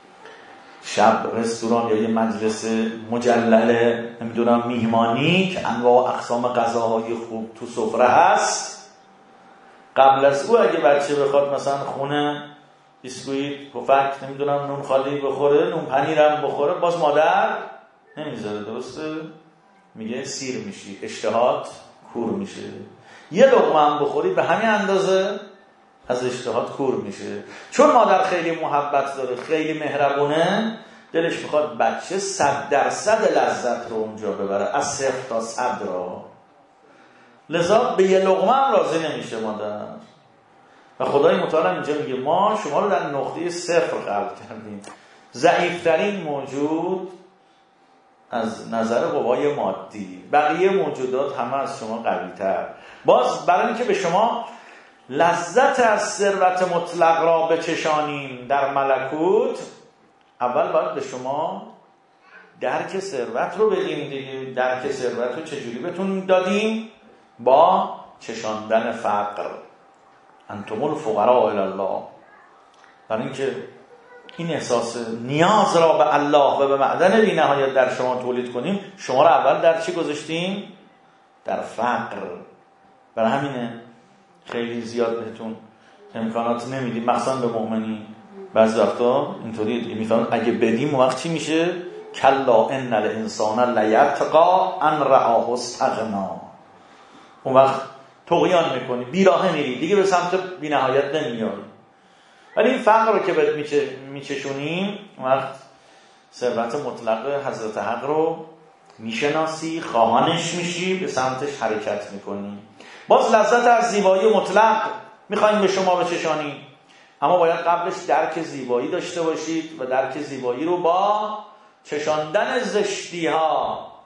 شب رستوران یا یه مجلس مجلل، نمیدونم میهمانی که انواع اقسام غذاهای خوب تو سفره هست، قبل از او اگه بچه بخواد مثلا خونه بیسکویت، پفک، نمیدونم نون خالی بخوره، نون پنیرم بخوره، باز مادر نمیذاره. درسته؟ میگه سیر میشی، اشتهات کور میشه. یه لقمه هم بخوری به همین اندازه از اشتهات کور میشه. چون مادر خیلی محبت داره، خیلی مهربونه، دلش میخواد بچه صد درصد لذت رو اونجا ببره، از صفر تا صد را. لذا به یه لقمه هم راضی نمیشه مادر. و خدای متعال اینجا میگه ما شما رو در نقطه صفر خلق کردیم، ضعیفترین موجود از نظر قوای مادی، بقیه موجودات همه از شما قوی‌تر. باز برای اینکه به شما لذت از ثروت مطلق را بچشانیم در ملکوت، اول باید به شما درک ثروت رو بدیم دیگه. درک ثروت رو چجوری بهتون دادیم؟ با چشاندن فقر. انتم الفقراء الی الله. برای اینکه این احساس نیاز را به الله و به معدن بی نهایت در شما تولید کنیم، شما را اول در چی گذاشتیم؟ در فقر. برای همینه خیلی زیاد بهتون امکانات نمیدیم، مخصوصا به مؤمنین. بعضی وقتا اینطوری میفهمن اگه بدیم وقت چی میشه؟ کلا ان الانسان لیطغی ان رآه استغنا. اون وقت طغیان میکنی، بیراهه میری دیگه، به سمت بی نهایت نمیای. ولی این فقر رو که بهت میچشونیم، وقت ثروت مطلق حضرت حق رو میشناسی، خواهانش میشی، به سمتش حرکت میکنی. باز لذت از زیبایی مطلق میخوایم به شما بچشانیم، اما باید قبلش درک زیبایی داشته باشید و درک زیبایی رو با چشاندن زشتی ها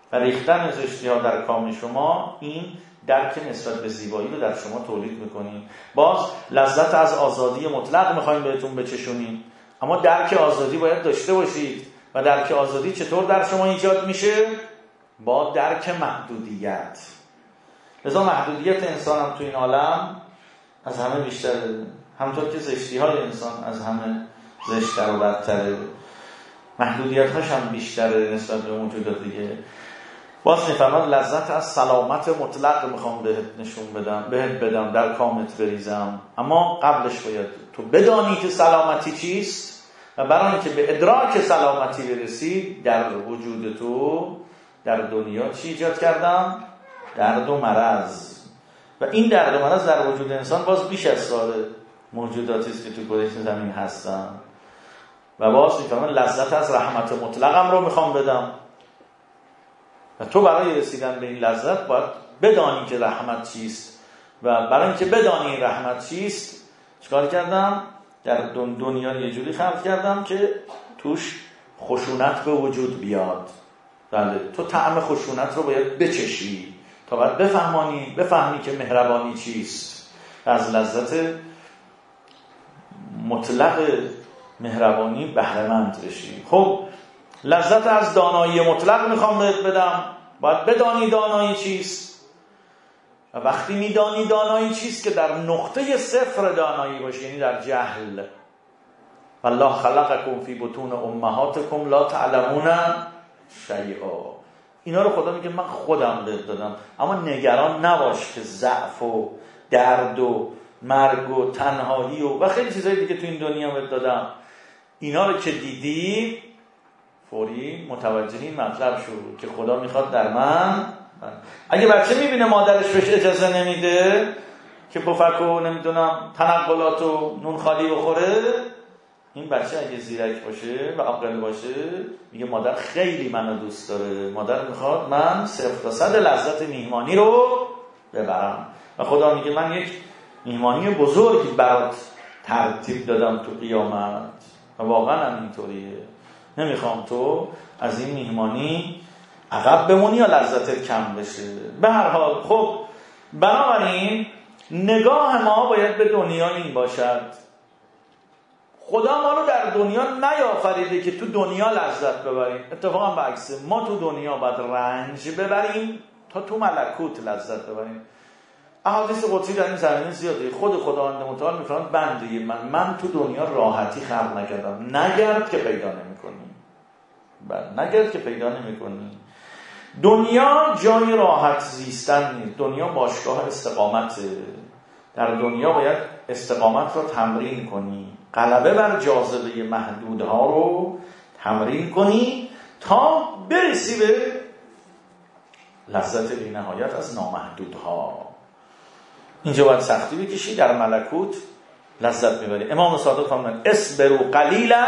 و ریختن زشتی ها در کام شما این درک نسبت به زیبایی رو در شما تولید میکنیم. باز لذت از آزادی مطلق میخوایم بهتون بچشونیم، اما درک آزادی باید داشته باشید. و درک آزادی چطور در شما ایجاد میشه؟ با درک محدودیت. لذا محدودیت انسان هم تو این عالم از همه بیشتره، همطور که زشتی های انسان از همه زشتر و بدتره، محدودیت هاش هم بیشتره نسبت به موجودات دیگه. باز میفرماد لذت از سلامت مطلق میخوام بهت نشون بدم، بهت بدم، در کامت بریزم. اما قبلش باید تو بدانی که سلامتی چیست و برای اینکه به ادراک سلامتی برسی در وجود تو در دنیا چی ایجاد کردم؟ درد و مرض. و این درد و مرض در وجود انسان باز بیش از سایر موجوداتی است که تو کره زمین هستن. و باز میفهمن لذت از رحمت مطلقم رو میخوام بدم و تو برای رسیدن به این لذت باید بدانی که رحمت چیست. و برای اینکه بدانی این رحمت چیست چیکار کردم؟ در دنیا یه جوری خلق کردم که توش خشونت به وجود بیاد. بله، تو طعم خشونت رو باید بچشی تا باید بفهمانی بفهمی که مهربانی چیست، از لذت مطلق مهربانی بهره مند بشی. خب لذت از دانایی مطلق میخوام بهت بدم، باید بدانی دانایی چیست. و وقتی میدانی دانایی چیست که در نقطه صفر دانایی باشی، یعنی در جهل. والله خلقکم فی بطون امهاتکم لا تعلمون شیئا. اینا رو خدا میگه من خودم بهت دادم، اما نگران نباش که ضعف و درد و مرگ و تنهایی و و خیلی چیزایی دیگه تو این دنیا بهت دادم. اینا رو که دیدی فوری متوجه این مطلب شو که خدا میخواد در من. اگه بچه میبینه مادرش بهش اجازه نمیده که پفک و نمیدونم تنقلات و نون خالی بخوره، این بچه اگه زیرک باشه و عاقل باشه میگه مادر خیلی منو دوست داره، مادر میخواد من صفر تا صد لذت میهمانی رو ببرم. و خدا میگه من یک میهمانی بزرگی برات ترتیب دادم تو قیامت. و واقعا هم اینطوریه، نمیخوام تو از این میهمانی عقب بمونی یا لذتت کم بشه. به هر حال خب بنابراین نگاه ما باید به دنیا این باشد خدا ما رو در دنیا نیافریده که تو دنیا لذت ببریم. اتفاقا برعکسه، ما تو دنیا باید رنج ببریم تا تو ملکوت لذت ببریم. احادیث قدسی در این زمینه زیاده. خود خداوند متعال میفرماید بنده من من تو دنیا راحتی خلق نکردم، نگرد که پیدا نمی‌کنی. بله، نگرد که پیدا نمی‌کنی. دنیا جای راحت زیستن نیست، دنیا باشگاه استقامته. در دنیا باید استقامت رو تمرین کنی، غلبه بر جاذبه محدودها رو تمرین کنی تا برسی به لذت بی نهایت از نامحدودها. اینجا باید سختی بکشی، در ملکوت لذت میبری. امام صادق فرمود اصبروا قلیلا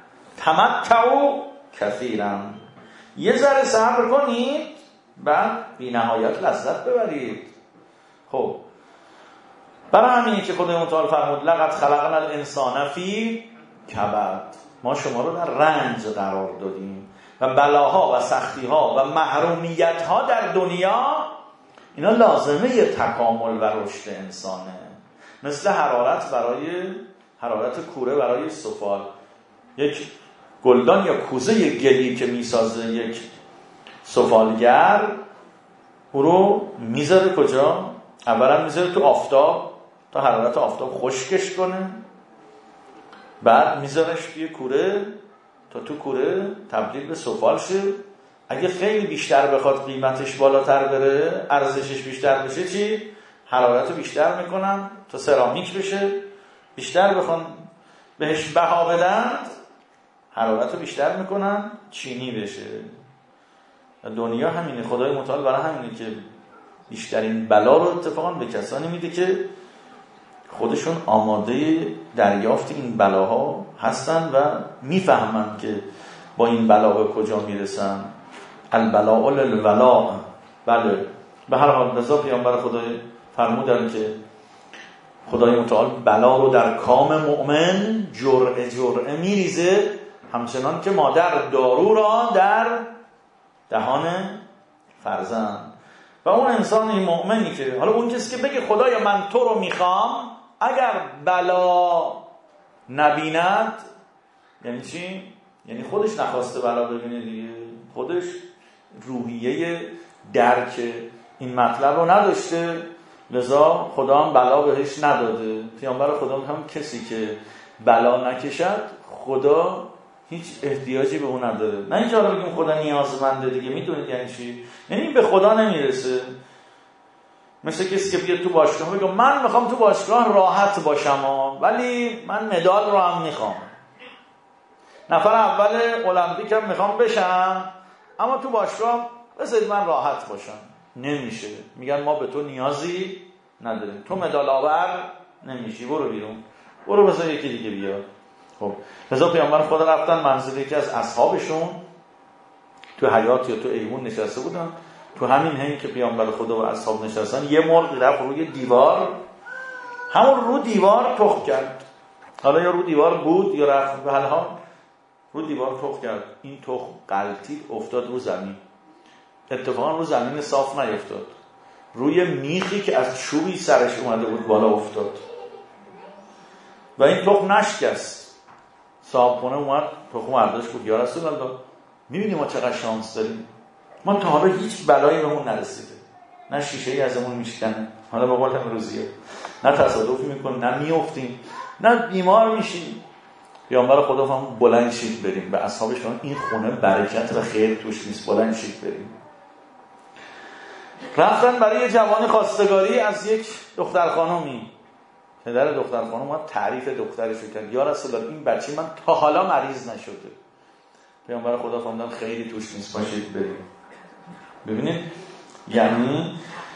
تمتعوا کثیرا. یه ذره صبر کنید بعد بی نهایت لذت ببرید. خب برای همینه که خدای متعال فرمود لقد خلقنا الانسان فی کبد. ما شما رو در رنج قرار دادیم و بلاها و سختیها و محرومیتها در دنیا اینا لازمه تکامل و رشد انسانه. مثل حرارت برای حرارت کوره برای سفال. یک گلدان یا کوزه گلی که میسازه یک سفالگر، او رو میذاره کجا؟ اولا میذاره تو آفتاب تا حرارت آفتاب خشکش کنه، بعد میذارش توی کوره تا تو کوره تبدیل به سفال شه. اگه خیلی بیشتر بخواد قیمتش بالاتر بره، ارزشش بیشتر بشه، چی؟ حرارت رو بیشتر میکنن تا سرامیک بشه. بیشتر بخوان بهش بها بدن، حرارت رو بیشتر میکنن چینی بشه. دنیا همینه. خدای متعال برای همینه که بیشترین بلا رو اتفاقا به کسانی میده که خودشون آماده دریافت این بلاها هستن و میفهمن که با این بلا به کجا میرسن. البلاء للولاء. بله، به هر حال رضا پیامبر خدای فرمودن که خدای متعال بلا رو در کام مؤمن جرعه جرعه میریزه، همچنان که مادر دارو را در دهان فرزند. و اون انسان این مؤمنی که حالا اون کسی که بگه خدایا من تو رو میخوام، اگر بلا نبیند یعنی چی؟ یعنی خودش نخواسته بلا ببینه دیگه، خودش روحیه درک این مطلب رو نداشته، لذا خدا هم بلا بهش نداده. پیامبر خدا هم کسی که بلا نکشد خدا هیچ احتیاجی به اون نداره. نه اینکه حالا بگیم خدا نیازمنده دیگه، میدونید یعنی چی؟ یعنی این به خدا نمیرسه. مثل کسی که بیاد تو باشگاه بگه من میخوام تو باشگاه راحت باشم ولی من مدال رو هم میخوام، نفر اول المپیک هم میخوام بشم اما تو باشگاه بذارید من راحت باشم. نمیشه. میگن ما به تو نیازی نداریم، تو مدال آور نمیشی، برو بیرون، برو بذار یکی دیگه بیاد. خب لذا پیامبر خدا رفتن منزل یکی از اصحابشون تو حیاط یا تو ایوون نشسته بودن. تو همین حین که پیامبر خدا و اصحاب نشستن یه مرغ رفت روی دیوار، همون رو دیوار تخم کرد. حالا یا رو دیوار بود یا رفت به هر حال رو دیوار تخم کرد. این تخم غلطید افتاد رو زمین. اتفاقا رو زمین صاف نیفتاد، روی میخی که از چوبی سرش اومده بود بالا افتاد و این تخم نشکست. صاحبخونه اومد تخم برداشت بود یا رسول الله میبینی ما چقدر شانس داریم، ما تا حالا هیچ بلایی بهمون نرسیده، نه شیشه ای ازمون میشکنه، حالا به قول امروزیه نه تصادف میکنیم نه میافتیم نه بیمار میشیم. پیامبر خدا هم بلند شید بریم به اصحابشون، این خونه برکت و خیر توش نیست، بلند شید بریم. رفتن برای جوان خواستگاری از یک دختر خانومی. پدر دختر خانوم اومد تعریف دخترشو کرد، یا رسول الله این بچه من تا حالا مریض نشده. پیامبر خدا فرمودن خیلی توش نیست، باشید بریم. ببینید یعنی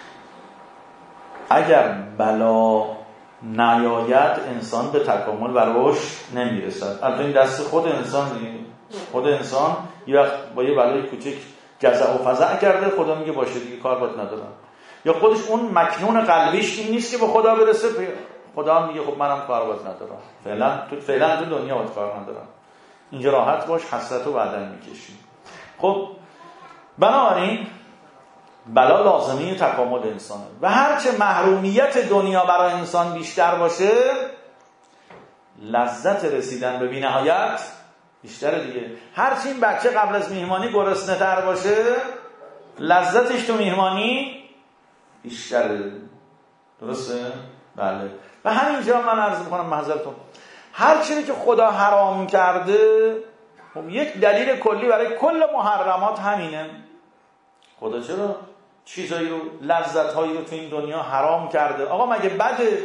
اگر بلا نیاید انسان به تکامل و رشد نمیرسد. البته این دست خود انسان دیگه. خود انسان یه وقت با یه بلای کوچک جزع و فزع کرده، خدا میگه باشه دیگه کار باید ندارم. یا خودش اون مکنون قلبیش این نیست که به خدا برسه، خدا هم میگه خب منم کار باید ندارم، فعلا تو فعلا تو دنیا باید کار ندارم، اینجا راحت باش، حسرت رو بعداً میکشی. خب بنابراین بلا لازمه تکامل انسانه و هرچه محرومیت دنیا برای انسان بیشتر باشه لذت رسیدن به بی‌نهایت بیشتره دیگه. هرچی این بچه قبل از میهمانی گرسنه تر باشه لذتش تو میهمانی بیشتره. درسته؟ بله. و همینجا من عرض میکنم معذرتون، هر چیزی که خدا حرام کرده خب یک دلیل کلی برای کل محرمات همینه. خدا چرا چیزایی رو لذت‌هایی رو تو این دنیا حرام کرده؟ آقا مگه بده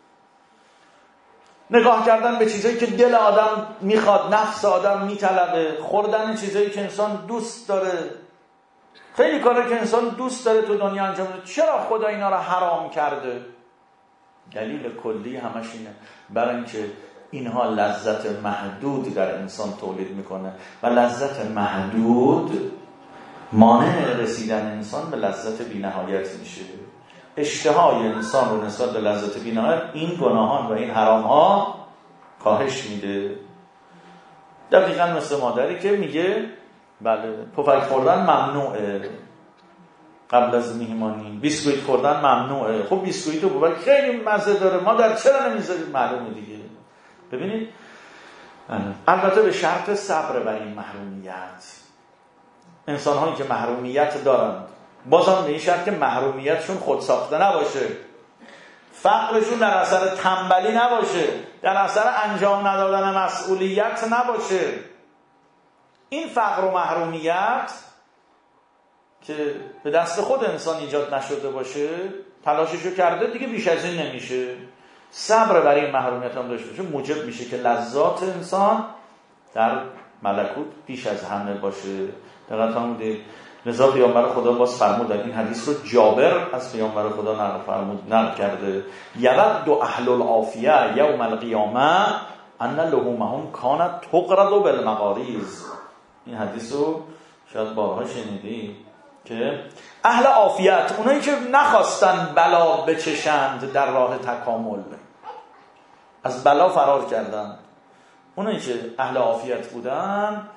نگاه کردن به چیزایی که دل آدم میخواد، نفس آدم میطلبه، خوردن چیزایی که انسان دوست داره، خیلی کارا که انسان دوست داره تو دنیا انجام بده، چرا خدا اینا رو حرام کرده؟ دلیل کلی همش اینه، برای اینکه اینها لذت محدود در انسان تولید میکنه و لذت محدود مانع رسیدن انسان به لذت بی‌نهایت میشه. اشتهای انسان رو نسبت به لذت بی‌نهایت این گناهان و این حرام ها کاهش میده. دقیقاً مثل مادری که میگه بله پفک خوردن ممنوعه قبل از میهمانی، بیسکویت خوردن ممنوعه. خب بیسکویت و پفک خیلی مزه داره، مادر چرا نمیذارید؟ معلومه دیگه. ببینید البته به شرط صبر بر این محرومیت. انسان هایی که محرومیت دارند بازم به این شرط که محرومیتشون خود ساخته نباشه، فقرشون در اثر تنبلی نباشه، در اثر انجام ندادن مسئولیت نباشه. این فقر و محرومیت که به دست خود انسان ایجاد نشده باشه، تلاششو کرده دیگه، بیش از این نمیشه. صبر برای این محرومیت هم داشته باشه موجب میشه که لذات انسان در ملکوت بیش از همه باشه. دقیقاً فرمودید. لذا پیامبر خدا باز فرمود در این حدیث رو جابر از پیامبر خدا نقل فرمود نقل کرده، یود اهل العافیه یوم القیامه ان لحومهم کانت تقرض بالمقاریض. این حدیث رو شاید بارها شنیدید که اهل عافیت، اونایی که نخواستن بلا بچشند در راه تکامل، از بلا فرار کردن، اونایی که اهل عافیت بودن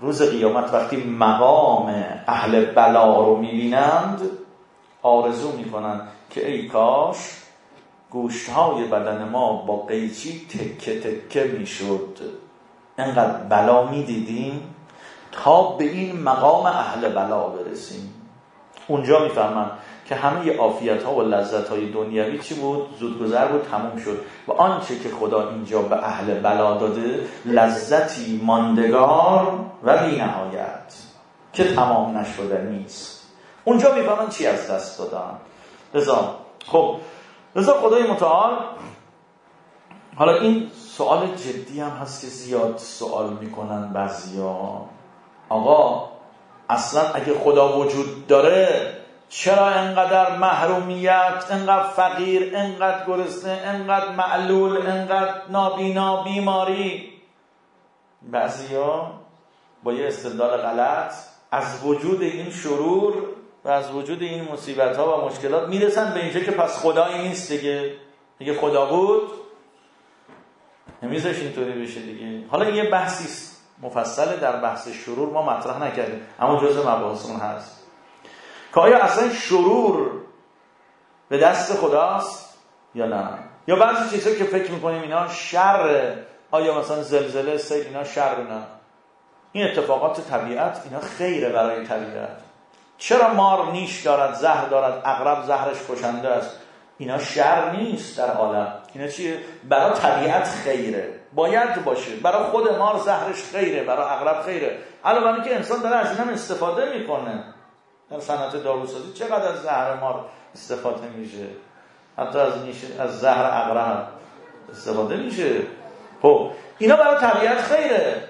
روز قیامت وقتی مقام اهل بلا رو میبینند آرزو میکنن که ای کاش گوشتهای بدن ما با قیچی تکه تکه میشد. انقدر بلا میدیدیم تا به این مقام اهل بلا برسیم. اونجا میفهمن که همه عافیت ها و لذت های دنیوی چی بود؟ زودگذر بود، تموم شد. و آنچه که خدا اینجا به اهل بلا داده لذتی ماندگار و بی نهایت که تمام نشده نیست. اونجا میفهمن چی از دست دادن. لذا خب لذا خدای متعال، حالا این سوال جدی هم هست که زیاد سوال میکنن بعضیا، آقا اصلا اگه خدا وجود داره چرا انقدر محرومیت، انقدر فقیر، انقدر گرسنه، انقدر معلول، انقدر نابینا، بیماری؟ بعضیا با یه استدلال غلط از وجود این شرور و از وجود این مصیبت ها و مشکلات میرسن به اینجا که پس خدایی نیست دیگه. دیگه خدا بود نمیذاش اینطوری بشه دیگه. حالا یه بحثی مفصل در بحث شرور ما مطرح نکردیم، اما جزء مباحثمون هست که آیا اصلا شرور به دست خداست یا نه؟ یا بعضی چیزا که فکر میکنیم اینا شر، آیا مثلا زلزله، سیل، اینا شر نه؟ این اتفاقات طبیعت اینا خیره برای طبیعت. چرا مار نیش دارد، زهر دارد، عقرب زهرش کشنده است؟ اینا شر نیست در عالم. اینا چیه؟ برای طبیعت خیره، باید باشه. برای خود مار زهرش خیره، برای عقرب خیره. علاوه بر اینکه انسان داره از اینا استفاده میکنه. در صنعت داروسازی چقدر از زهر مار استفاده میشه، حتی از نیش، از زهر عقرب استفاده میشه. خب اینا برای طبیعت خیره.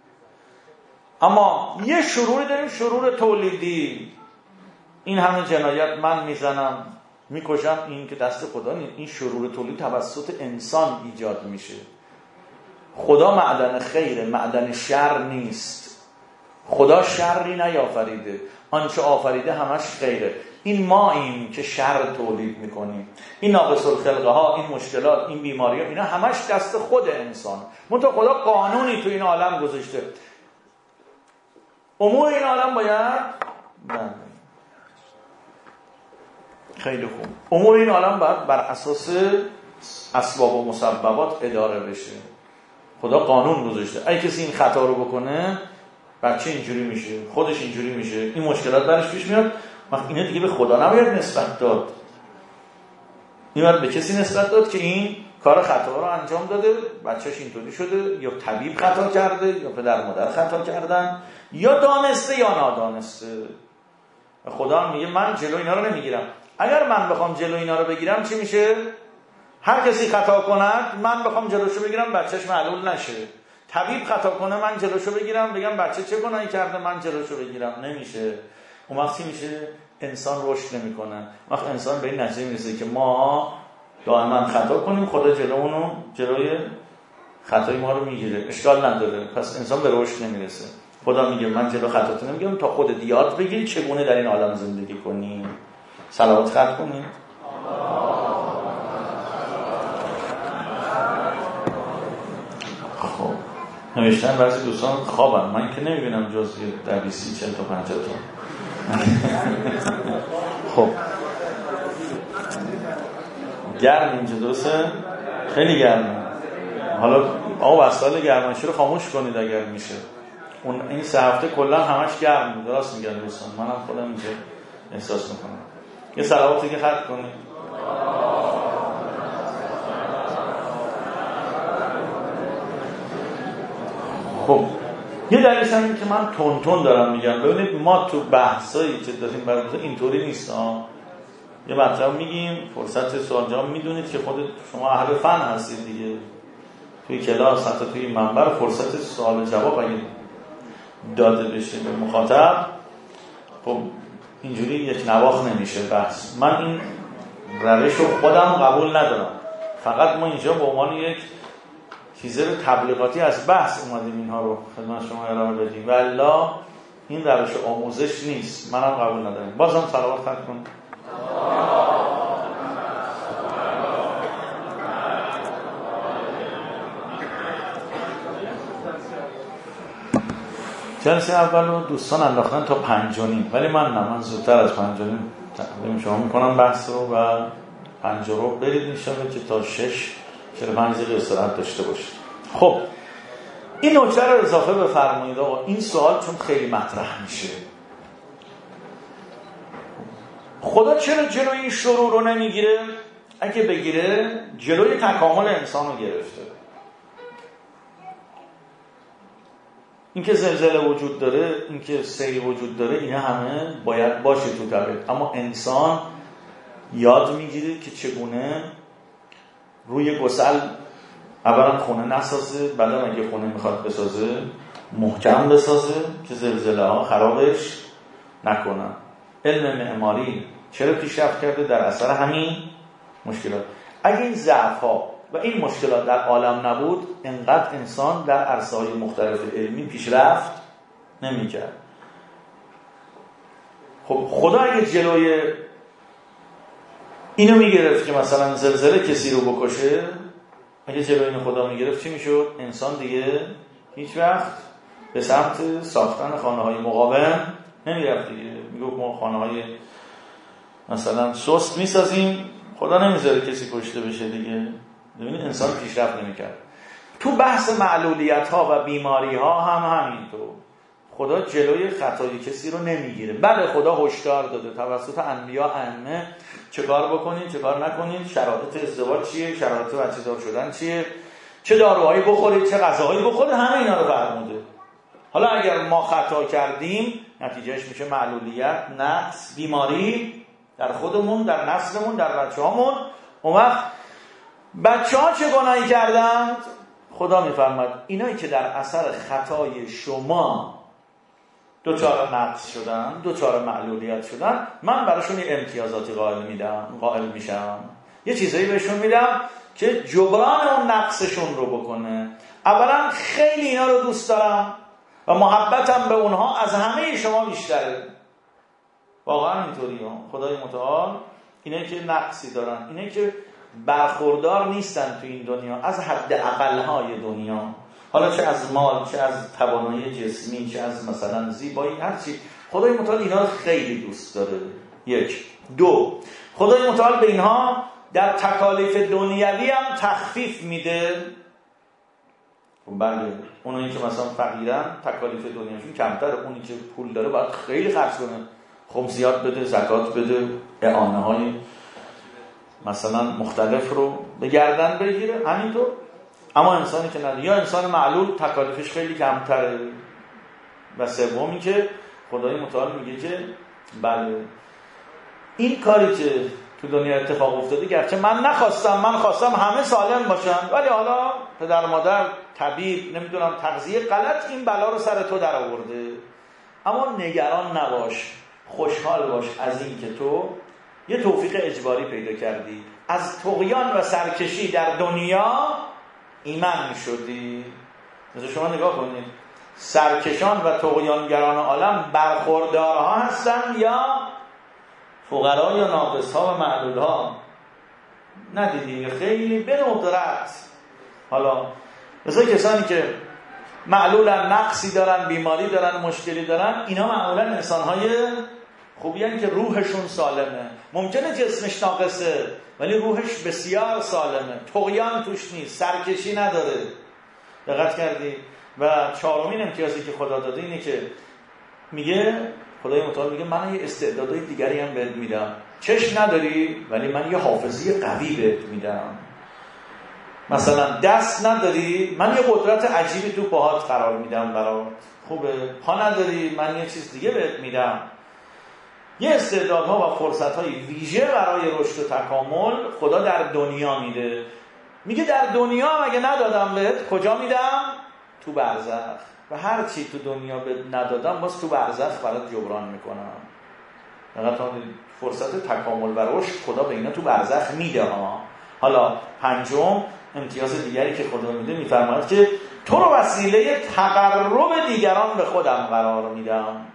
اما یه شروری داریم، شرور تولیدی. این همه جنایت من میزنم، میکشم، این که دست خدا نیست. این شرور تولید توسط انسان ایجاد میشه. خدا معدن خیره، معدن شر نیست. خدا شری نیافریده، آنچه آفریده همش خیره. این ما این که شر تولید میکنیم. این ناقص الخلقه ها، این مشکلات، این بیماری ها، اینا همش دست خود انسان. منتها خدا قانونی تو این عالم گذاشته. امور این عالم باید نه. خیلی خوب. امور این عالم باید بر اساس اسباب و مسببات اداره بشه. خدا قانون گذاشته. اگه کسی این خطا رو بکنه بچه اینجوری میشه، خودش اینجوری میشه، این مشکلات برش پیش میاد. وقت اینا دیگه به خدا نباید نسبت داد. این باید به کسی نسبت داد که این کار خطا رو انجام داده، بچهش اینطوری شده، یا طبیب خطا کرده، یا پدر مادر خطا کردن، یا دانسته یا نادانسته. خدا میگه من جلو اینا رو نمیگیرم. اگر من بخوام جلو اینا رو بگیرم چی میشه؟ هر کسی خطا کند من بخوام جلوشو بگیرم بچهش معلول نشه. طبیب خطا کنه من جلوشو بگیرم بگم بچه چه گناهی کرده من جلوشو بگیرم، نمیشه. اون وقتی میشه انسان رشد نمیکنه. وقت انسان به این نتیجه میرسه که ما دائما خطا کنیم، خدا جلومونو جلوی خطای ما رو میگیره، اشکال نداره. پس انسان به رشد نمیرسه. خدا میگه من جلو خطاتو نمیگیرم تا خودت یاد بگیری چگونه در این عالم زندگی کنی. صلوات خط کنید. خب نوشتن بعضی دوستان خوابم، من که نمیبینم جز در بیسی چل تا پنجاه تا. خب گرم اینجا درسته؟ خیلی گرمه. حالا آب وسایل گرمایشی رو خاموش کنید اگر میشه. اون این سه هفته کلا همش گرم بود. راست میگن دوستان، منم خودم اینجا احساس میکنم. یه صلواتی که خط کنید. خب یه دلیلش هم این که من تون تون دارم میگم. ببینید ما تو بحثایی که داریم براتون اینطوری نیست ها. یه مطلب میگیم، فرصت سوال جواب میدونید که خودت شما اهل فن هستید دیگه. توی کلاس حتی توی منبر فرصت سوال جواب اگه داده بشه به مخاطب، خب اینجوری یک نواخت نمیشه بحث. من این روش رو خودم قبول ندارم. فقط ما اینجا به عنوان یک چیزه تبلیغاتی از بحث اومدیم اینها رو خدمت شما ارائه بدیم. والله این روش آموزش نیست. منم قبول ندارم. بازم صلوات خط کن. جلسه اول رو دوستان انداختن تا پنج و نیم، ولی من نه، من زودتر از پنج و نیم تقدیم شما میکنم بحث رو و پنج رو برید انشاءالله که تا شش چهل و پنج دقیقه استراحت داشته باشید. خب این نکته رو اضافه بفرمایید آقا، این سوال چون خیلی مطرح میشه، خدا چرا جلوی این شروع رو نمیگیره؟ اگه بگیره جلوی تکامل انسان رو گرفته. اینکه زلزله وجود داره، اینکه سیل وجود داره، اینا همه باید باشه تو طبیعت، اما انسان یاد میگیره که چگونه روی گسل اولا خونه نسازه، بعدا اگه خونه میخواد بسازه محکم بسازه که زلزله ها خرابش نکنن. علم معماری چرا پیشرفت کرده؟ در اثر همین مشکلات. اگه این ضعف ها و این مشکلات در عالم نبود، انقدر انسان در عرصه‌های مختلف علمی پیشرفت نمی‌کرد. خب خدا اگه جلوی اینو میگرفت که مثلا زلزله کسی رو بکشه، اگه جلوی اینو خدا میگرفت چی میشد؟ انسان دیگه هیچ وقت به سمت ساختن خانه‌های مقاوم نمیرفت دیگه. میگفت ما خانه‌های مثلا سست میسازیم، خدا نمیذاره کسی کشته بشه دیگه. ببینید انسان پیشرفت نمی‌کرد. تو بحث معلولیت ها و بیماری ها هم همینطور. خدا جلوی خطای کسی رو نمیگیره. بله خدا هشدار داده توسط انبیا ائمه چه کار بکنید چه کار نکنید، شرایط ازدواج چیه، شرایط بچه‌دار شدن چیه، چه داروهایی بخورید، چه غذاهایی بخورید، همه اینا رو فرموده. حالا اگر ما خطا کردیم نتیجهش میشه معلولیت، نقص، بیماری در خودمون، در نسلمون، در بچه‌هامون. اون وقت بچه ها چه گناهی کردند؟ خدا میفرماید اینایی که در اثر خطای شما دوچار نقص شدن، دوچار معلولیت شدن، من براشون یه امتیازاتی قائل میدم، قائل میشم، یه چیزایی بهشون میدم که جبران اون نقصشون رو بکنه. اولا خیلی اینا رو دوست دارم و محبتم به اونها از همه شما بیشتره. واقعا اینطوری ها. خدای متعال اینایی که نقصی دارن، اینایی که برخوردار نیستن تو این دنیا از حد اقل‌های دنیا، حالا چه از مال، چه از توانایی جسمی، چه از مثلا زیبایی، هر چی، خدای متعال اینا رو خیلی دوست داره. یک. دو، خدای متعال به اینها در تکالیف دنیوی هم تخفیف میده. بله اونایی که مثلا فقیرن تکالیف دنیاشون کمتره، اونی که پول داره باید خیلی خرج کنه، خمسیات بده، زکات بده، اعانه های مثلا مختلف رو به گردن بگیره، همینطور. اما انسانی که نداره، یا انسان معلول تکالیفش خیلی کمتره. و سومی که خدای متعال میگه که بله این کاری که تو دنیا اتفاق افتاده، گرچه من نخواستم، من خواستم همه سالم باشن، ولی حالا پدر مادر، طبیب، نمیدونم تغذیه غلط این بلا رو سر تو در آورده. اما نگران نباش، خوشحال باش از این که تو یه توفیق اجباری پیدا کردی، از طغیان و سرکشی در دنیا ایمن شدی. مثلا شما نگاه کنید، سرکشان و طغیانگران عالم برخوردارها هستن یا فقرا یا ناقصها و معلولها؟ ندیدی؟ خیلی به ندرت. حالا مثلا کسانی که معلولن، نقصی دارن، بیماری دارن، مشکلی دارن، اینا معمولا انسان‌های خوبی هستن که روحشون سالمه. ممکنه جسمش ناقصه ولی روحش بسیار سالمه، طغیان توش نیست، سرکشی نداره. دقت کردی؟ و چهارمین امتیازی که خدا داده اینه که میگه، خدای متعال میگه من یه استعدادهای دیگری هم بهت میدم. چشم نداری ولی من یه حافظه قوی بهت میدم. مثلا دست نداری، من یه قدرت عجیبی تو پاهات قرار میدم برات. خوبه؟ پا نداری، من یه چیز دیگه بهت میدم. یه استعدادها و فرصتهای ویژه برای رشد و تکامل خدا در دنیا میده. میگه در دنیا مگه ندادم بهت؟ کجا میدم؟ تو برزخ. و هر چی تو دنیا بهت ندادم باز تو برزخ برات جبران میکنم. فقط فرصت تکامل و رشد خدا به اینا تو برزخ میده ها. حالا پنجم امتیاز دیگری که خدا میده، میفرماید که تو رو وسیله تقرب دیگران به خودم قرار میدم.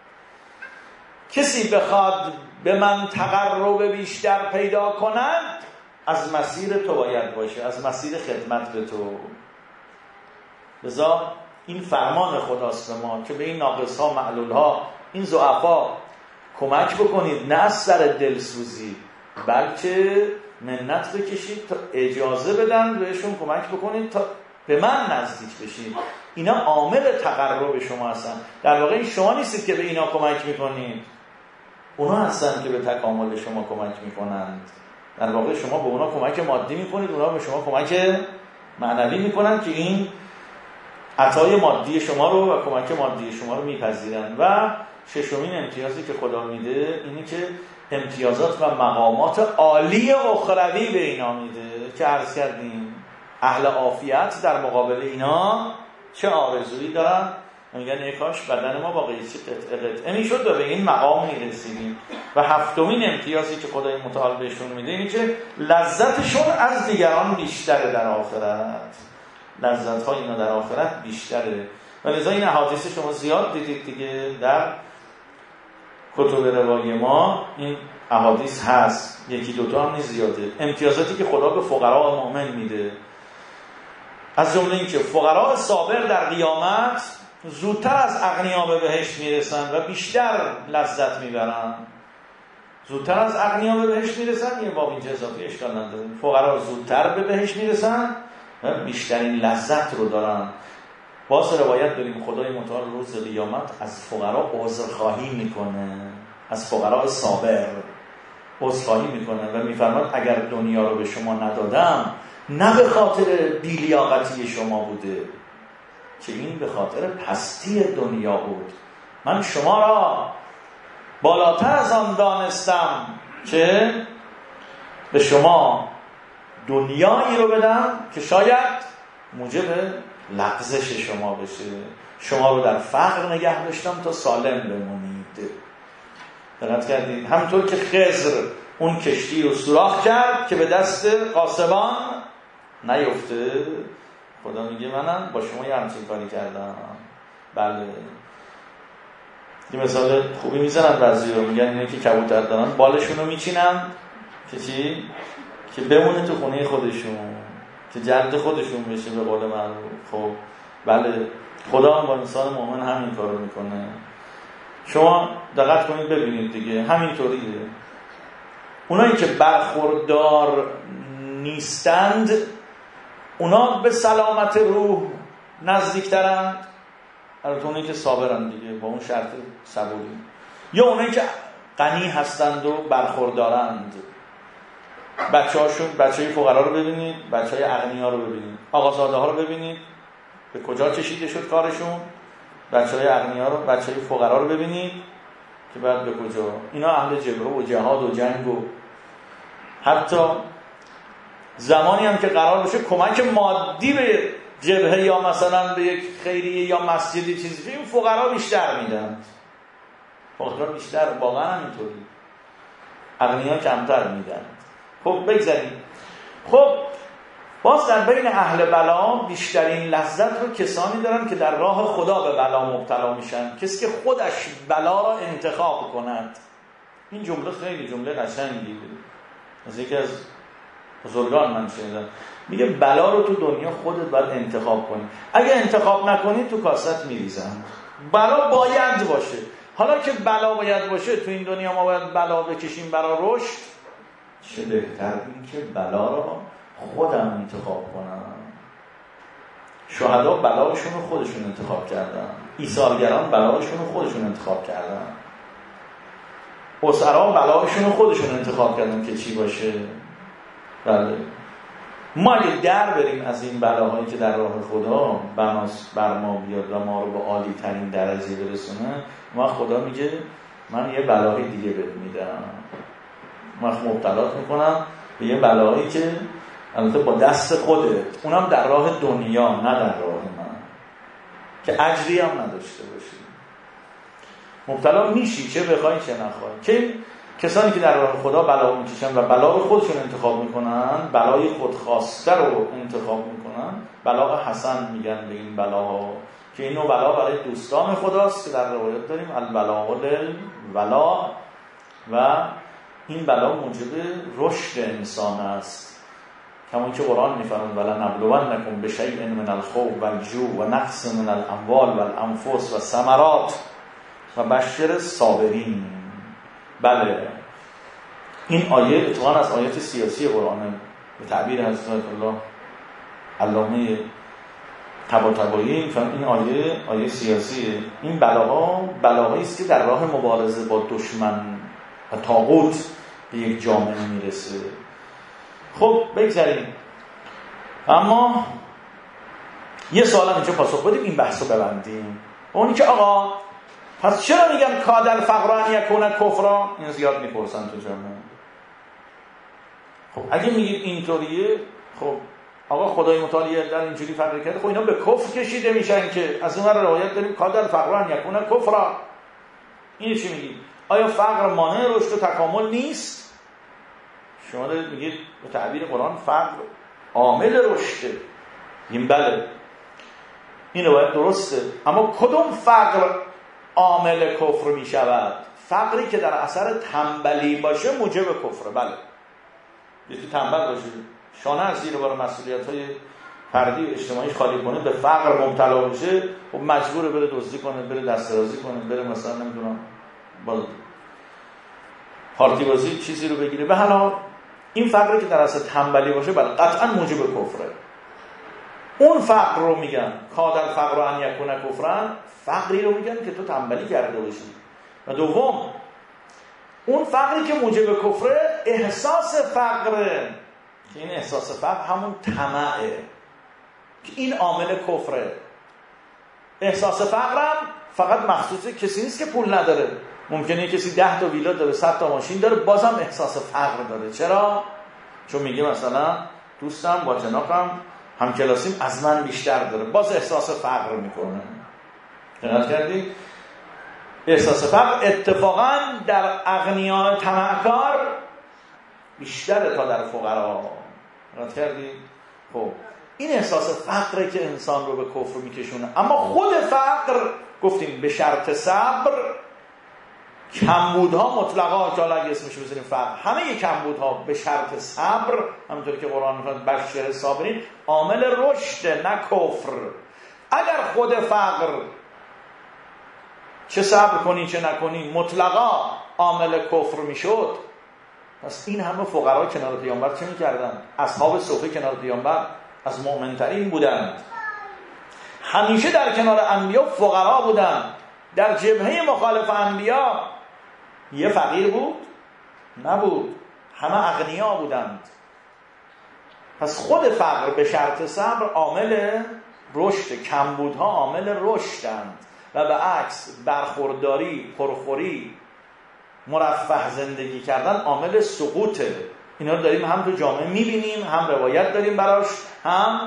کسی بخواد به من تقرب بیشتر پیدا کند، از مسیر تو باید باشه، از مسیر خدمت به تو. لذا این فرمان خداست به ما که به این ناقص ها، معلول ها، این ضعفا کمک بکنید، نه از سر دلسوزی بلکه منت بکشید تا اجازه بدن بهشون کمک بکنید تا به من نزدیک بشید. اینا عامل تقرب شما هستن. در واقع این شما نیستید که به اینا کمک میکنید، اونا هستن که به تکامل شما کمک میکنند. در واقع شما به اونا کمک مادی میکنید، اونا به شما کمک معنوی میکنن که این عطای مادی شما رو و کمک مادی شما رو میپذیرن. و ششمین امتیازی که خدا میده اینه که امتیازات و مقامات عالی اخروی به اینا میده که عرض کردیم اهل عافیت در مقابل اینا چه آرزویی دارن، میگن ای کاش بدن ما با قیچی قطعه قطعه میشد و به این مقام میرسیدیم. و هفتمین امتیازی که خدای متعال بهشون میده اینه که لذتشون از دیگران بیشتره در آخرت، لذت های اینا در آخرت بیشتره. و لذا این احادیث شما زیاد دیدید دیگه، در کتب روایی ما این احادیث هست، یکی دوتا هم نیست، زیاده. امتیازاتی که خدا به فقرا مؤمن میده، از جمله این که فقرا صابر در قیامت زودتر از اغنیا به بهشت میرسن و بیشتر لذت میبرن. زودتر از اغنیا به بهشت میرسن، یه باب اینجا اضافی اشکال نداره. فقرا زودتر به بهشت میرسن و بیشترین لذت رو دارن. باز روایت داریم خدای متعال روز قیامت از فقرا عذرخواهی میکنه، از فقرا صابر عذرخواهی میکنه و میفرماد اگر دنیا رو به شما ندادم نه به خاطر بی‌لیاقتی شما بوده، که این به خاطر پستی دنیا بود. من شما را بالاتر از آن دانستم که به شما دنیایی رو بدم که شاید موجب لغزش شما بشه، شما رو در فقر نگه داشتم تا سالم بمونید. دقت کردید؟ همونطور که خضر اون کشتی رو سوراخ کرد که به دست غاصبان نیفته، خدا میگه منم با شما یه همچین کاری کردم. بله، یه مثال خوبی میزنن بعضی رو، میگن اینه که کبوتر دارن بالشون رو میچینن که چی؟ که بمونه تو خونه خودشون، که جلد خودشون بشه به قول معروف. خب بله، خدا هم با انسان مؤمن همین کارو میکنه. شما دقت کنید ببینید دیگه، همینطوریه. اونایی که برخوردار نیستند اونا به سلامت روح نزدیکترند، البته اونایی که صابرن دیگه با اون شرط صبوری، یا اونایی که غنی هستند و برخوردارند. بچه هاشون، بچه های فقرا رو ببینید، بچه های اغنیا رو ببینید، آقازاده ها رو ببینید به کجا چشیده شد کارشون، بچه های اغنیا رو، بچه های فقرا رو ببینید که بعد به کجا. اینا اهل جبهه و جهاد و جنگ و حتی زمانی هم که قرار باشه کمک مادی به جبهه یا مثلا به یک خیریه یا مسجدی چیزی، این فقرا بیشتر میدن. فقرا بیشتر، واقعا همینطوری، اغنیا کمتر میدن. خب بگذاریم. خب باز در بین اهل بلا بیشترین لذت رو کسانی دارن که در راه خدا به بلا مبتلا میشن، کسی که خودش بلا را انتخاب کند. این جمله خیلی جمله قشنگیه، از یکی از بزرگان من شنیدم، میگه بلا رو تو دنیا خودت باید انتخاب کنی، اگه انتخاب نکنی تو کاست میریزن. بلا باید باشه. حالا که بلا باید باشه، تو این دنیا ما باید بلا بکشیم برای رشد، چه بهتر این که بلا رو خودم انتخاب کنم. شهدا بلاشون رو خودشون انتخاب کردن، ایثارگران بلاشون رو خودشون انتخاب کردن، اسرا بلاشون رو خودشون انتخاب کردن که چی باشه. بله، ما اگه در بریم از این بلاهایی که در راه خدا بر ما بیاد و ما رو به عالی ترین درجه برسونه، ما خدا میگه من یه بلای دیگه بهت میدم، من مبتلات میکنم به یه بلایی که البته با دست خودت، اونم در راه دنیا نه در راه من، که اجری هم نداشته باشی. مبتلا میشی چه بخوای چه نخوای. که کسانی که در راه خدا بلا میکشن و بلا رو خودشون انتخاب میکنن، بلای خودخواسته رو انتخاب میکنن، بلا حسن میگن به این بلاها، که این نوع بلا برای دوستان خداست که در روایت داریم البلاء للولا، و این بلا موجب رشد انسان است. همون که قرآن میفرماید ولا نبلونکم بشیء من الخوف والجوع و نقص من الاموال والانفس والثمرات و بشر الصابرین. بله این آیه اتفاقا از آیات سیاسی قرآنه، به تعبیر حضرت الله علامه طباطبایی فهم این آیه آیه سیاسیه. این بلاها بلاهایی است که در راه مبارزه با دشمن و طاغوت به یک جامعه میرسه. خب بگذاریم، اما یه سوال هم اینجا پاسخ بدیم، این بحث رو ببندیم. اونی که آقا پس چرا میگن کاد الفقر ان یکون کفرا؟ این زیاد میپرسن تو جامعه. خب اگه میگید اینطوریه، خب آقا خدای متعال در اینجوری فقر کرده، خب اینا به کفر کشیده میشن که از اون ور روایت داریم کاد الفقر ان یکون کفرا. این چی میگید؟ آیا فقر مانع رشد و تکامل نیست؟ شما دارید میگید به تعبیر قرآن فقر عامل رشده. این بله این روایت درسته، اما کدوم فقر عامل کفر میشود؟ فقری که در اثر تنبلی باشه موجب کفره. بله یکی تنبل باشه، شانه از زیر بار مسئولیت‌های فردی و اجتماعی خالی کنه، به فقر مبتلا بشه، خب مجبوره بره دزدی کنه، بره دسترازی کنه، بره مثلا نمیدونم با پارتی بازی چیزی رو بگیره. به هر حال این فقری که در اثر تنبلی باشه بله قطعا موجب کفره. اون فقر رو میگن کاد الفقر ان یکون کفرا، فقری رو میگن که تو تنبلی کرده باشی. و دوم اون فقری که موجب کفره احساس فقره، که این احساس فقر همون طمعه که این عامل کفره. احساس فقرم فقط مخصوص کسی نیست که پول نداره، ممکنه کسی ده تا ویلا داره، صد تا ماشین داره، بازم احساس فقر داره. چرا؟ چون میگه مثلا دوستم با جناقم همکلاسیم از من بیشتر داره، باز احساس فقر میکنه. دقت کردی؟ احساس فقر اتفاقا در اغنیاء طمعکار بیشتره تا در فقرا. دقت کردی؟ خب این احساس فقره که انسان رو به کفر میکشونه. اما خود فقر گفتیم به شرط صبر، کمبودها مطلقا که حالا اگه اسمش بزنیم فقر، همه کمبودها به شرط صبر، همونطور که قرآن میگه بشر صابرین، عامل رشد نه کفر. اگر خود فقر چه صبر کنی چه نکنی مطلقا عامل کفر میشد، پس این همه فقرا کنار پیامبر چه میکردن؟ اصحاب صفه کنار پیامبر از مؤمنترین بودند، همیشه در کنار انبیا فقرا بودند. در جبهه مخالف انبیا یه فقیر بود؟ نبود، همه اغنیا بودند. پس خود فقر به شرط صبر عامل رشد، کمبودها عامل رشدند. و به عکس برخورداری، پرخوری، مرفه زندگی کردن عامل سقوطه. اینا رو داریم هم تو جامعه میبینیم، هم روایت داریم براش، هم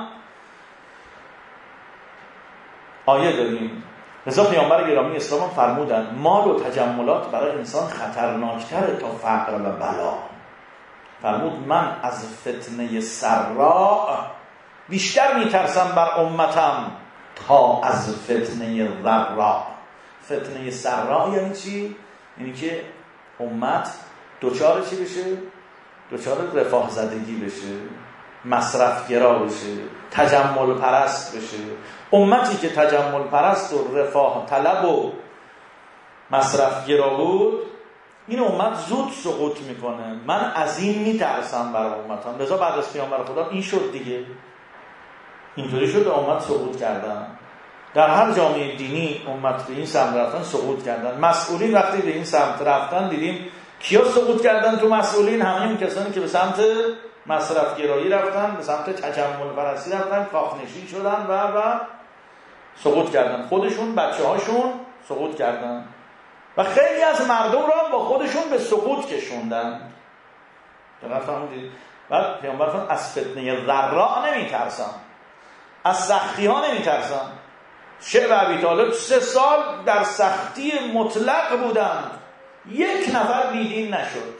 آیه داریم. لذا پیامبر گرامی اسلام هم فرمودن مال و تجملات برای انسان خطرناکتره تا فقر و بلا. فرمود من از فتنه سراء بیشتر میترسم بر امتم تا از فتنه ضراء. فتنه سراء یعنی چی؟ یعنی که امت دوچار چی بشه؟ دوچار رفاه زدگی بشه، مصرفگرا بشه، تجمل پرست بشه. امتی که تجمل پرست و رفاه طلب و مصرفگرا بود، این امت زود سقوط میکنه. من از این میترسم برای امتم. لذا بعد از پیامبر خدا این شد دیگه، اینطوری شد امت سقوط کردن. در هر جامعه دینی امت به این سمت رفتن سقوط کردن. مسئولین وقتی به این سمت رفتن دیدیم کیا سقوط کردن تو مسئولین؟ همین کسانی که به سمت مصرف گرایی رفتن، به سمت تجمل پرستی رفتن، کافنشین شدن و و سقوط کردن. خودشون، بچه هاشون سقوط کردن و خیلی از مردم را با خودشون به سقوط کشوندن. دقیقا فهمیدید؟ و پیامبر فرمود از فتنه ضراء نمیترسم، از سختی ها نمیترسم. شعب ابی طالب سه سال در سختی مطلق بودند، یک نفر بیدین نشد.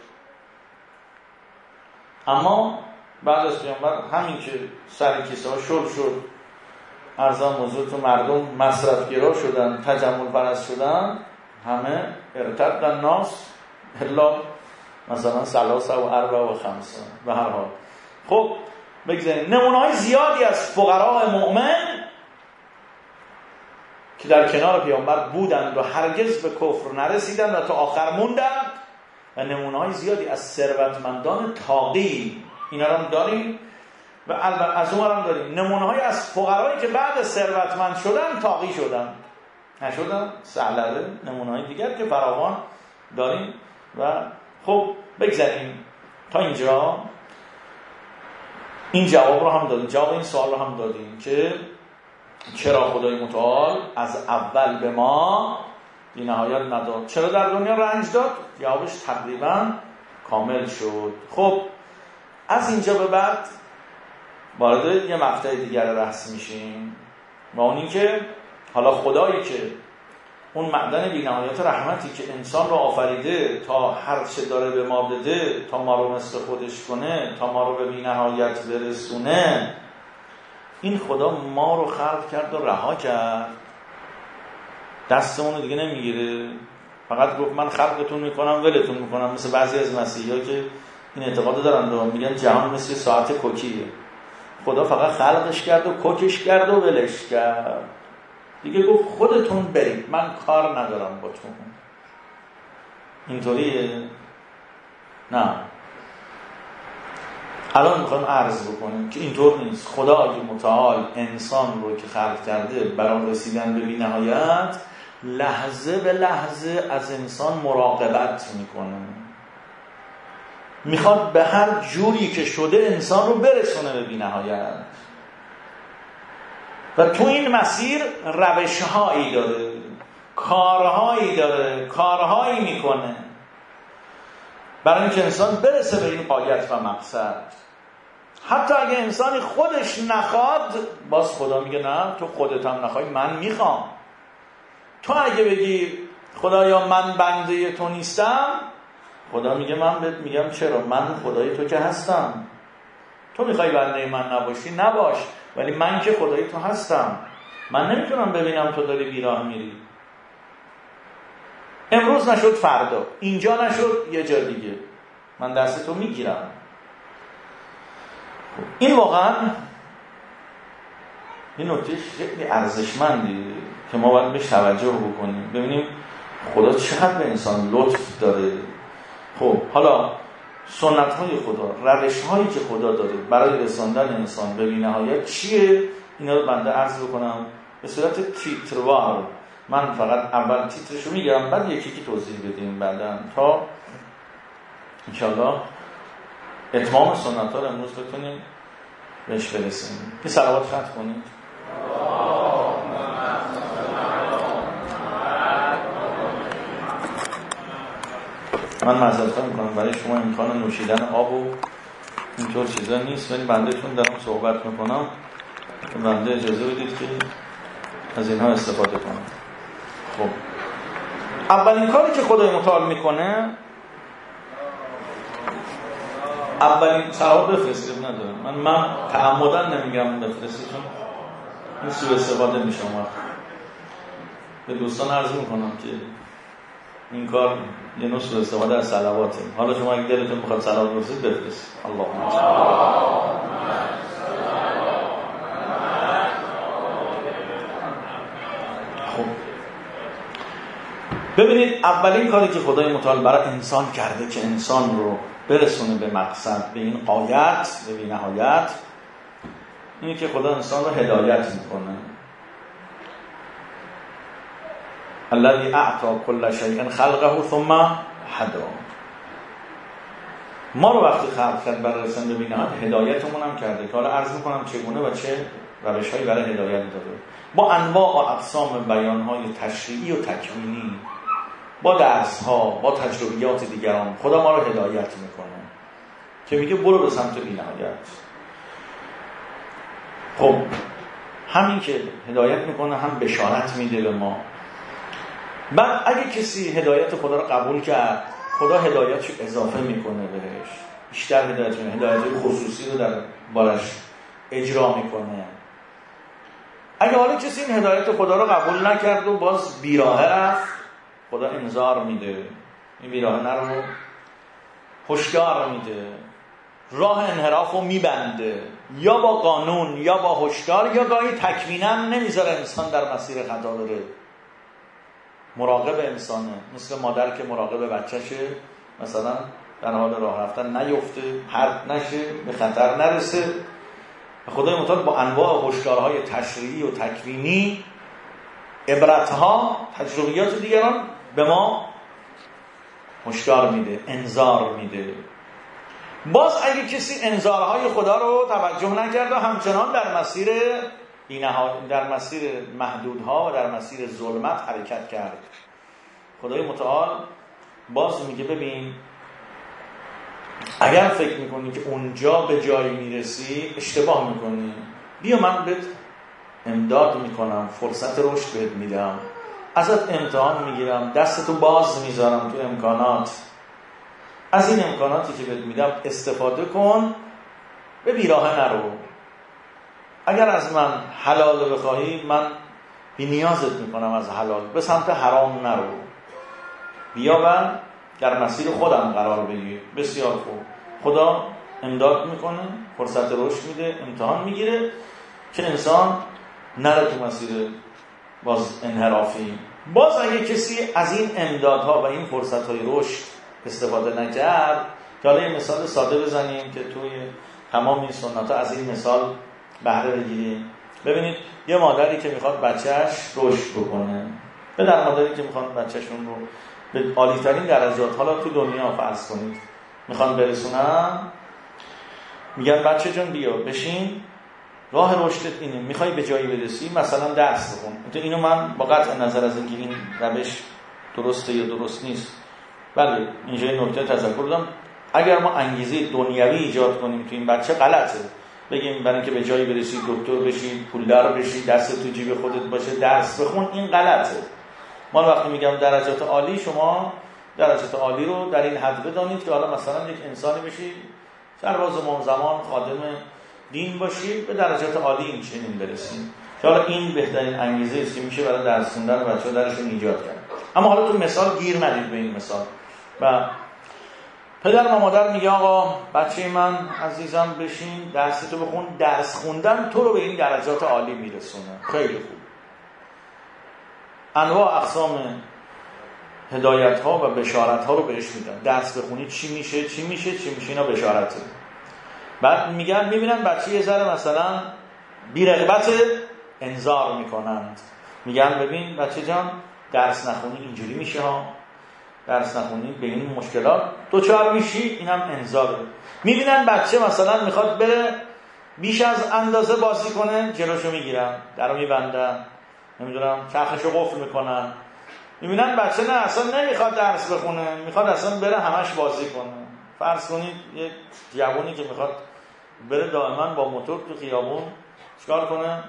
اما بعد از پیامبر همین که سر کیسه ها شل شد، ارزان موضوع تو مردم مصرفگرا شدن، تجمل پرست شدن، همه ارتد الناس الا مثلا ثلاثه و اربع و خمسه. به هر حال خب بگذاریم نمونه‌های زیادی از فقراء مؤمن که در کنار پیامبر بودند و هرگز به کفر نرسیدند و تا آخر موندند، و نمونه‌های زیادی از ثروتمندان تاقی، اینا رو هم داریم. و از اون هم داریم نمونه‌های از فقرایی که بعد ثروتمند شدن تاقی شدن، نشدن سهلره. نمونه‌های دیگر که فراوان داریم. و خب بگذاریم تا اینجا این جواب رو هم دادیم، جواب این سوال رو هم دادیم که چرا خدای متعال از اول به ما بی نهایت نداد، چرا در دنیا رنج داد؟ جوابش تقریبا کامل شد. خب از اینجا به بعد وارد یه مقطع دیگر بحث میشیم، و اون این که حالا خدایی که اون معدن بی نهایت رحمتی که انسان رو آفریده تا هر چه داره به ما بده، تا ما رو مثل خودش کنه، تا ما رو به بی نهایت برسونه، این خدا ما رو خلق کرد و رها کرد، دستمون رو دیگه نمیگیره، فقط گفت من خلقتون میکنم ولتون میکنم. مثل بعضی از مسیحی‌ها که این اعتقاد دارن و میگن جهان مثل ساعت کوکیه، خدا فقط خلقش کرد و کوکش کرد و ولش کرد، دیگه گفت خودتون برید، من کار ندارم با تو. اینطوریه؟ نه. الان میخوایم عرض بکنیم که اینطور نیست. خدای متعال انسان رو که خلق کرده برای رسیدن به بی نهایت لحظه به لحظه از انسان مراقبت میکنه، میخواد به هر جوری که شده انسان رو برسونه به بی نهایت. و تو این مسیر روش‌هایی داره، کارهایی داره، کارهایی میکنه برای اینکه انسان برسه به این غایت و مقصد. حتی اگه انسانی خودش نخواد، باز خدا میگه نه، تو خودت هم نخوای من میخوام. تو اگه بگی خدایا من بنده تو نیستم، خدا میگه من بهت میگم چرا، من خدای تو که هستم. تو میخوای بنده من نباشی، نباش، ولی من که خدای تو هستم. من نمیتونم ببینم تو داری بیراه میری. امروز نشد فردا، اینجا نشد یه جا دیگه، من دست تو میگیرم. این واقعا این نکته خیلی ارزشمندی که ما باید بهش توجه بکنیم، ببینیم خدا چقدر به انسان لطف داره. خب حالا سنت های خدا، روش هایی که خدا داره برای رساندن انسان به بی‌نهایت چیه؟ اینا رو بنده عرض بکنم به صورت تیتروار. من فقط اول تیترشو میگم، بعد یکی یکی توضیح بدیم بعداً تا انشاءالله اتمام سنت ها رو امروز بتونیم بهش برسیم. یه صلوات ختم کنید. من معذرت میکنم برای شما امکان نوشیدن آب و اینطور چیزا نیست، ولی بنده چون دارم صحبت میکنم بنده اجازه بدید که از اینها استفاده کنم. خب اولین کاری که خدای متعال میکنه، اولین صلوات بفرستید ندارم من من تعمدن نمیگم بفرستید چون این سوء استفاده میشه. به دوستان عرض میکنم که این کار یه نوع سوء استفاده از صلواته. حالا شما اگه دلتون بخواد صلوات بفرستید بفرستید. اللهم خب ببینید اولین کاری که خدای متعال برای انسان کرده که انسان رو برسونه به مقصد، به این غایت، به بی نهایت، اینه که خدا انسان رو هدایت میکنه. الذی اعطى كل شیء خلقه ثم هدى. ما رو وقتی خلق کرد برای رسیدن به بی نهایت هدایتمون هم کرده که حالا عرض میکنم چگونه و چه روش‌هایی برای هدایت داده، با انواع و اقسام بیان‌های تشریعی و تکوینی، با درس‌ها، با تجربیات دیگران خدا ما رو هدایت میکنه که میگه برو به سمت بی‌نهایت. خب همین که هدایت میکنه هم بشارت میده به ما. بعد اگه کسی هدایت خدا رو قبول کرد، خدا هدایتشو اضافه میکنه بهش، بیشتر هدایت میکنه، هدایت خصوصی رو در بارش اجرا میکنه. اگه حالا کسی این هدایت خدا رو قبول نکرد و باز بیراهه رفت، خدا انذار میده، این بیراهه نرو، هشدار میده، راه انحراف رو میبنده. یا با قانون یا با هشدار یا گاهی تکوینا نمیذاره انسان در مسیر خطا بره. مراقب انسانه، مثل مادر که مراقب بچه‌شه، مثلا در حال راه رفتن نیفته، پرت نشه، به خطر نرسه. خدای متعال با انواع هشدارهای تشریعی و تکوینی، عبرتها، تجربیات دیگران به ما هشدار میده، انذار میده. باز اگه کسی انذارهای خدا رو توجه نکرد و همچنان در مسیر در مسیر محدودها و در مسیر ظلمت حرکت کرد، خدای متعال باز میگه ببین اگر فکر میکنی که اونجا به جایی میرسی اشتباه میکنی، بیا من بهت امداد میکنم، فرصت رشد بهت میدم، ازت امتحان میگیرم، دستتو باز میذارم تو امکانات، از این امکاناتی که بهت میدم استفاده کن، به بیراه نرو. اگر از من حلال بخواهی من بی نیازت میکنم از حلال، به سمت حرام نرو، بیا و در مسیر خودم قرار بگیر. بسیار خوب، خدا امداد میکنه، فرصت رشد میده، امتحان میگیره که انسان نره تو مسیر باز انحرافی. باز اگه کسی از این امدادها و این فرصتهای رشد استفاده نکرد، که حالا یه مثال ساده بزنیم که توی تمام این سنت‌ها از این مثال بهره بگیریم. ببینید یه مادری که میخواد بچهش رشد بکنه، پدر مادری که میخواد بچهشون رو به عالی‌ترین درجات حالا تو دنیا فرض کنید میخوان برسونن، میگن بچه جان بیا بشین، راه رشدت اینه، میخوای به جایی برسی مثلا درس بخون. اینو من با قطع نظر از اینکه این روش درسته یا درست نیست، بله اینجا یه نکته تذکر بدم، اگر ما انگیزه دنیوی ایجاد کنیم تو این بچه غلطه. بگیم برای اینکه به جایی برسی دکتر بشی، پولدار بشی، دست تو جیب خودت باشه، درس بخون، این غلطه. ما وقتی میگم درجات عالی، شما درجات عالی رو در این حد بدانید که حالا مثلا یک انسانی بشی، سرباز امام زمان، خادم دین باشی، به درجات عالی این چنین برسیم. که حالا این بهترین انگیزه است که میشه برای درس خوندن بچه‌ها درشون ایجاد کرد. اما حالا تو مثال گیر ندید به این مثال. و پدر و مادر میگه آقا بچه من عزیزم بشین درستو بخون، درس خوندن تو رو به این درجات عالی میرسونه. خیلی خوب. انواع اقسام هدایت ها و بشارت ها رو بهش میدن. درس بخونی چی میشه چی میشه چی میشه، اینا بشارته. بعد میگن میبینن بچه یه ذره مثلا بی رغبت، انذار میکنند، میگن ببین بچه جان درس نخونی اینجوری میشه ها، درس نخونی به این مشکلات دوچار میشی، اینم انذاره. میبینن بچه مثلا میخواد بره بیش از اندازه بازی کنه، جلوشو میگیرن، درو میبندن، نمیدونم چرخشو قفل میکنن. میبینن بچه نه اصلا نمیخواد درس بخونه، میخواد اصلا بره همش بازی کنه. فرض کنید یک جوانی که میخواد بره دائما با موتور تو خیابون چیکار کنه؟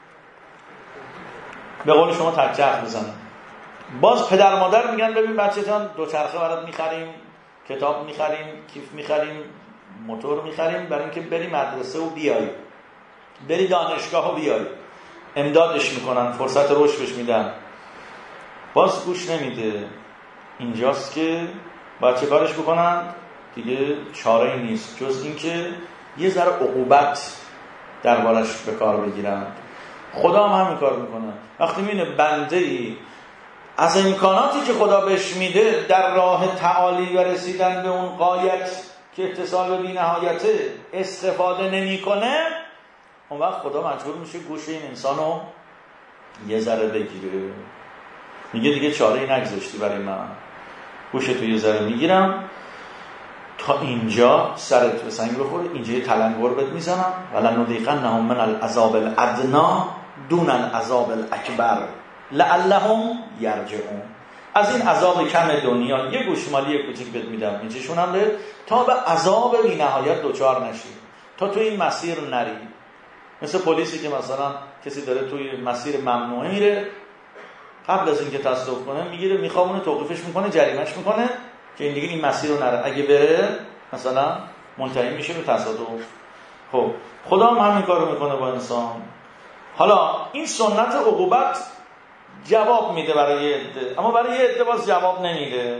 به قول شما تکچرخ بزنه. باز پدر مادر میگن ببین بچه جان دوچرخه برات میخریم، کتاب میخریم، کیف میخریم، موتور میخریم، برای اینکه بری مدرسه و بیایی، بری دانشگاه و بیایی. امدادش میکنن، فرصت رشد بهش میدن. باز گوش نمیده. اینجاست که باید چه کارش بکنن؟ دیگه چاره‌ای نیست جز اینکه یه ذره عقوبت دربارش به کار بگیرن. خدا هم همین کار میکنه. وقتی میبینه بنده‌ای از امکاناتی که خدا بهش میده در راه تعالی و رسیدن به اون غایت که اتصال به بی‌نهایته استفاده نمیکنه، اون وقت خدا مجبور میشه گوش این انسانو یه ذره بگیره. میگه دیگه چاره‌ای نگذاشتی برای من، گوشتو یه ذره میگیرم تا اینجا سرت به سنگ بخوره، اینجا یه تلنگر بهت میزنم، ولنذیقنهم من العذاب الادنی دون العذاب الاکبر لعلهم یرجعون. از این عذاب کم دنیا یه گوشمالی کوچیک بهت میدم، اینجاشون هم ده، تا به عذاب بی نهایت دوچار نشی، تا تو این مسیر نری. مثل پلیسی که مثلا کسی داره توی مسیر ممنوعه میره، قبل از اینکه تصادف کنه میگیره میخوابونه، توقیفش میکنه، جریمهش میکنه که این دیگه این مسیر رو نره، اگه بره مثلا منتهی میشه به تصادف. خب خدا هم همین کارو میکنه با انسان. حالا این سنت عقوبت جواب میده برای یه عده، اما برای یه عده باز جواب نمیده.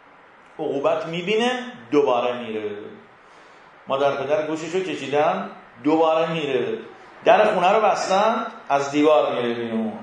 عقوبت میبینه دوباره میره. مادر پدر گوششو کشیدن، دوباره میره، در خونه رو بستن، از دیوار میره بیرون،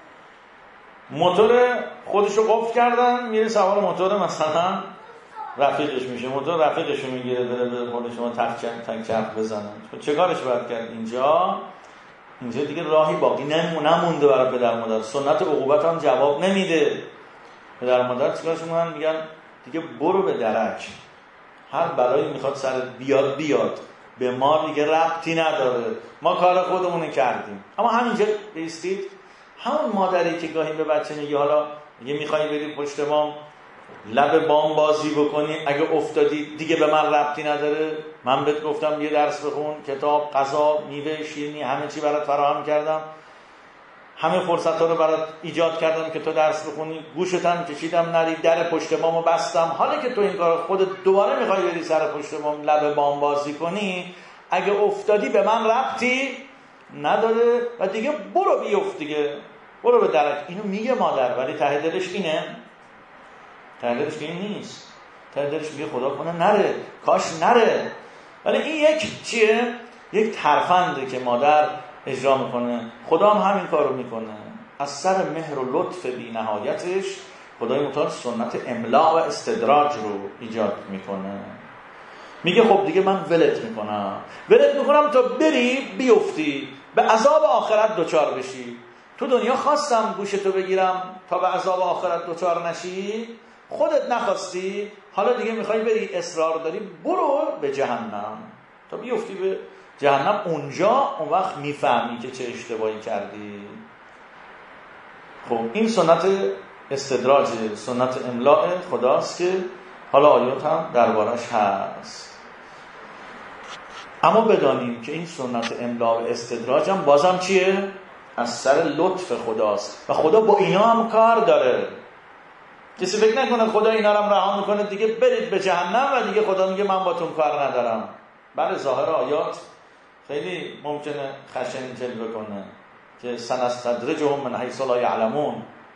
موتور خودشو قفل کردن، میره سوار موتور مثلا رفیقش میشه، موتور رفیقش رو میگیره بره به خود شما تک تک چرخ بزنن. چه کارش باید کرد؟ اینجا اینجا دیگه راهی باقی نمونده برای پدر مادر. سنت عقوبت هم جواب نمیده. پدر مادر چیکارش میکنن؟ میگن دیگه برو به درک، هر بلایی میخواد سرت بیاد بیاد، به ما دیگه ربطی نداره، ما کار خودمون کردیم. اما همینجا بیستید، همون مادری که گاهی به بچه میگه حالا میگه میخوای بری پشت بام لب بام بازی بکنی، اگه افتادی دیگه به من ربطی نداره، من بهت گفتم یه درس بخون، کتاب، غذا، میوه، شیرینی، همه چی برات فراهم کردم، همه فرصت‌ها رو برات ایجاد کردم که تو درس بخونی، گوشتم کشیدم نری، در پشت بامو بستم، حالا که تو این کارو خودت دوباره میخوای بری سر پشت بام لب بام بازی کنی، اگه افتادی به من ربطی نداره و دیگه برو بیفت، دیگه برو به درک. اینو میگه مادر، ولی ته دلش اینه؟ ته دلش این نیست. ته دلش میگه خدا کنه نره، کاش نره. ولی این یک چیه؟ یک ترفنده که مادر اجرا میکنه. خدا هم همین کارو میکنه. از سر مهر و لطف بی نهایتش خدای متعال سنت املاء و استدراج رو ایجاد میکنه. میگه خب دیگه من ولت میکنم ولت میکنم تا بری بیفتی، به عذاب آخرت دوچار بشی. تو دنیا خواستم گوشتو بگیرم تا به عذاب آخرت دوچار نشی، خودت نخواستی، حالا دیگه میخوای بری، اصرار داری، برو به جهنم تا بیفتی به جهنم. اونجا اون وقت میفهمی که چه اشتباهی کردی. خب این سنت استدراج، سنت املاء خداست که حالا آیات هم دربارش هست. اما بدانیم که این سنت املاء و استدراج هم بازم چیه؟ از سر لطف خداست و خدا با اینا هم کار داره. کسی فکر نکنه خدا اینا رو هم رها میکنه دیگه برید به جهنم و دیگه خدا میگه من با تون کار ندارم. بله ظاهر آیات خیلی ممکنه خشن جلوه کنه که سنستدرجهم من حیث لا یعلمون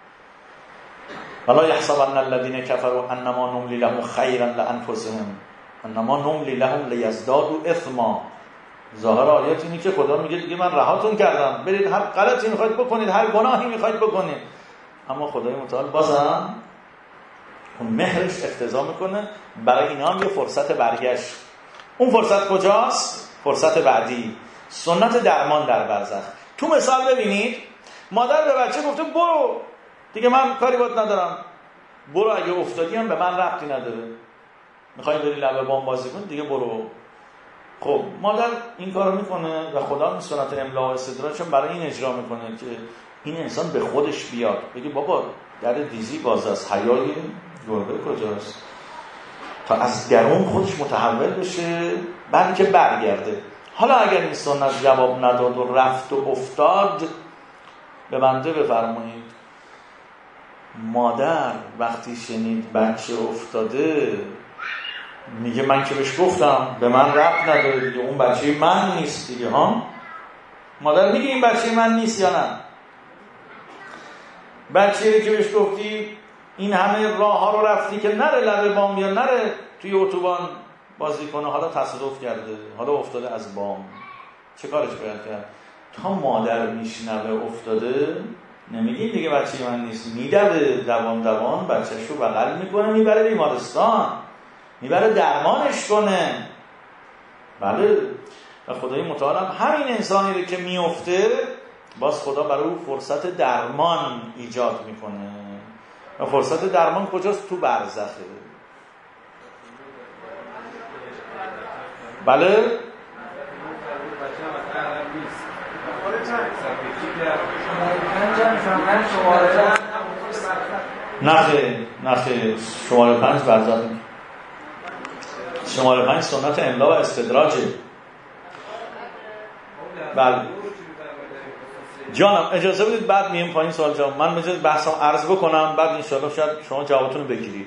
ولا یحسبن الذین کفروا انما نملی لهم خیرا لانفسهم انما نملی لهم لیزدادوا اثما. ظاهر آیات اینه که خدا میگه دیگه من رهاتون کردم، برید هر غلطی میخواید بکنید، هر گناهی میخواید بکنید. اما خدای متعال بازم اون مهرش اقتضا میکنه برای اینا هم یه فرصت برگشت. اون فرصت کجاست؟ فرصت بعدی، سنت درمان در برزخ. تو مثال ببینید مادر به بچه گفته برو دیگه من کاری باید ندارم، برو، اگه افتادی هم به من ربطی نداره، میخوای بری لبه بام بازی کنی دیگه برو. خب مادر این کارو میکنه و خدا این سنت املاء و استدراج هم برای این اجرا میکنه که این انسان به خودش بیاد، بگه بابا در دیزی باز از حیای گربه کجاست، تا از درون خودش متحول بشه بعد که برگرده. حالا اگر این سنت جواب نداد و رفت و افتاد، به بنده بفرمایید مادر وقتی شنید بچه افتاده میگه من که بهش گفتم به من ربط نداره دیگه، اون بچه من نیست دیگه. ها مادر میگه این بچه من نیست یا نه؟ بچه‌ای که بهش گفتی این همه راه ها رو رفتی که نره لبه بام یا نره توی اتوبان بازی کنه، حالا تصادف کرده، حالا افتاده از بام، چه کارش باید کرد؟ تا مادر میشنوه افتاده نمیگیم دیگه بچه من نیست، میدوه دوام دوام بچه‌ش رو بغل میکنه میبره بیمارستان، میبره درمانش کنه. بله و خدای متعال هم همین انسانی رو که میفته باز خدا برای او فرصت درمان ایجاد میکنه. و فرصت درمان کجاست؟ تو برزخه. بله نخه نخه شماره پنج برزخ، شماره پنج سنت املاء و استدراجه. بله جانم اجازه بدید بعد میام پایین سوال جواب. من می‌خوام بحثم عرض بکنم بعد انشاءالله شاید شما جوابتون رو بگیرید.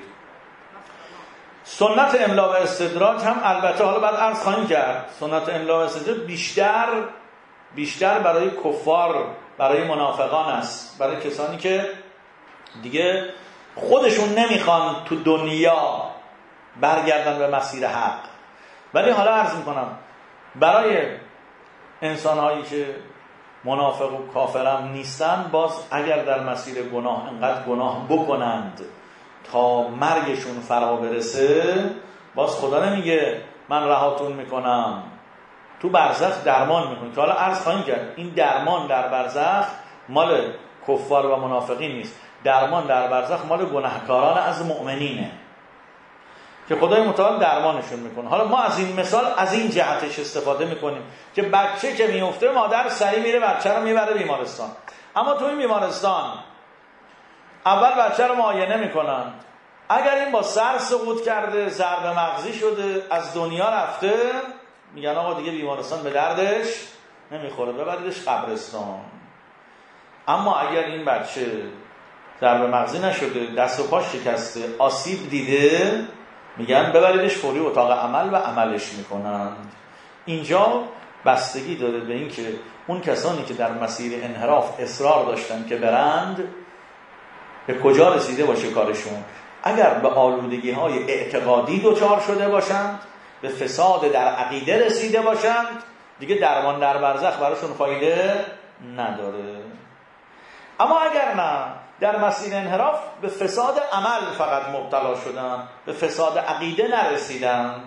سنت املاء و استدراج هم البته حالا بعد عرض خواهیم کرد، سنت املاء و استدراج بیشتر بیشتر برای کفار، برای منافقان است، برای کسانی که دیگه خودشون نمیخوان تو دنیا برگردن به مسیر حق. ولی حالا عرض میکنم برای انسان‌هایی که منافق و کافرم نیستن باز اگر در مسیر گناه انقدر گناه بکنند تا مرگشون فرا برسه، باز خدا نمیگه من رهاتون میکنم، تو برزخ درمان میکنه. که حالا عرض خواهیم کرد این درمان در برزخ مال کفار و منافقین نیست، درمان در برزخ مال گناهکاران از مؤمنینه که خدای متعال درمانشون میکنه. حالا ما از این مثال از این جهتش استفاده میکنیم که بچه که میفته مادر سریع میره بچه رو میبره بیمارستان، اما تو این بیمارستان اول بچه رو معاینه میکنن، اگر این با سر سقوط کرده، ضرب مغزی شده، از دنیا رفته، میگن آقا دیگه بیمارستان به دردش نمیخوره، ببریدش قبرستان. اما اگر این بچه ضرب مغزی نشده، دست و پاش شکسته، آسیب دیده، میگن ببریدش فوری اتاق عمل و عملش میکنند. اینجا بستگی داره به این که اون کسانی که در مسیر انحراف اصرار داشتن که برند به کجا رسیده باشه کارشون. اگر به آلودگی های اعتقادی دچار شده باشند، به فساد در عقیده رسیده باشند، دیگه درمان در برزخ براشون فایده نداره. اما اگر نه، در مسیر انحراف به فساد عمل فقط مبتلا شدن، به فساد عقیده نرسیدند،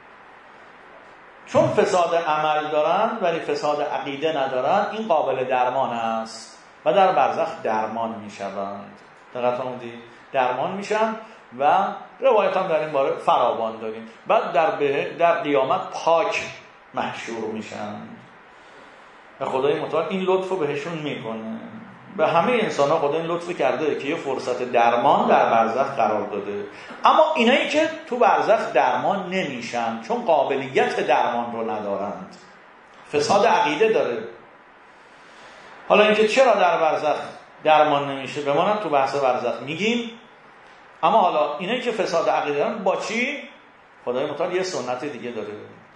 چون فساد عمل دارن ولی فساد عقیده ندارن، این قابل درمان است و در برزخ درمان میشوند. دقیقا دید؟ درمان میشن و روایت هم در این باره فراوان داریم. بعد در, به در قیامت پاک محشور میشن و خدای متعال این لطف رو بهشون میکنه. به همه انسان ها خدا این لطف کرده که یه فرصت درمان در برزخ قرار داده. اما اینایی که تو برزخ درمان نمیشن چون قابلیت درمان رو ندارند، فساد عقیده داره. حالا اینکه چرا در برزخ درمان نمیشه بمانم تو بحث برزخ میگیم. اما حالا اینایی که فساد عقیده دارن با چی؟ خدای متعال یه سنت دیگه داره.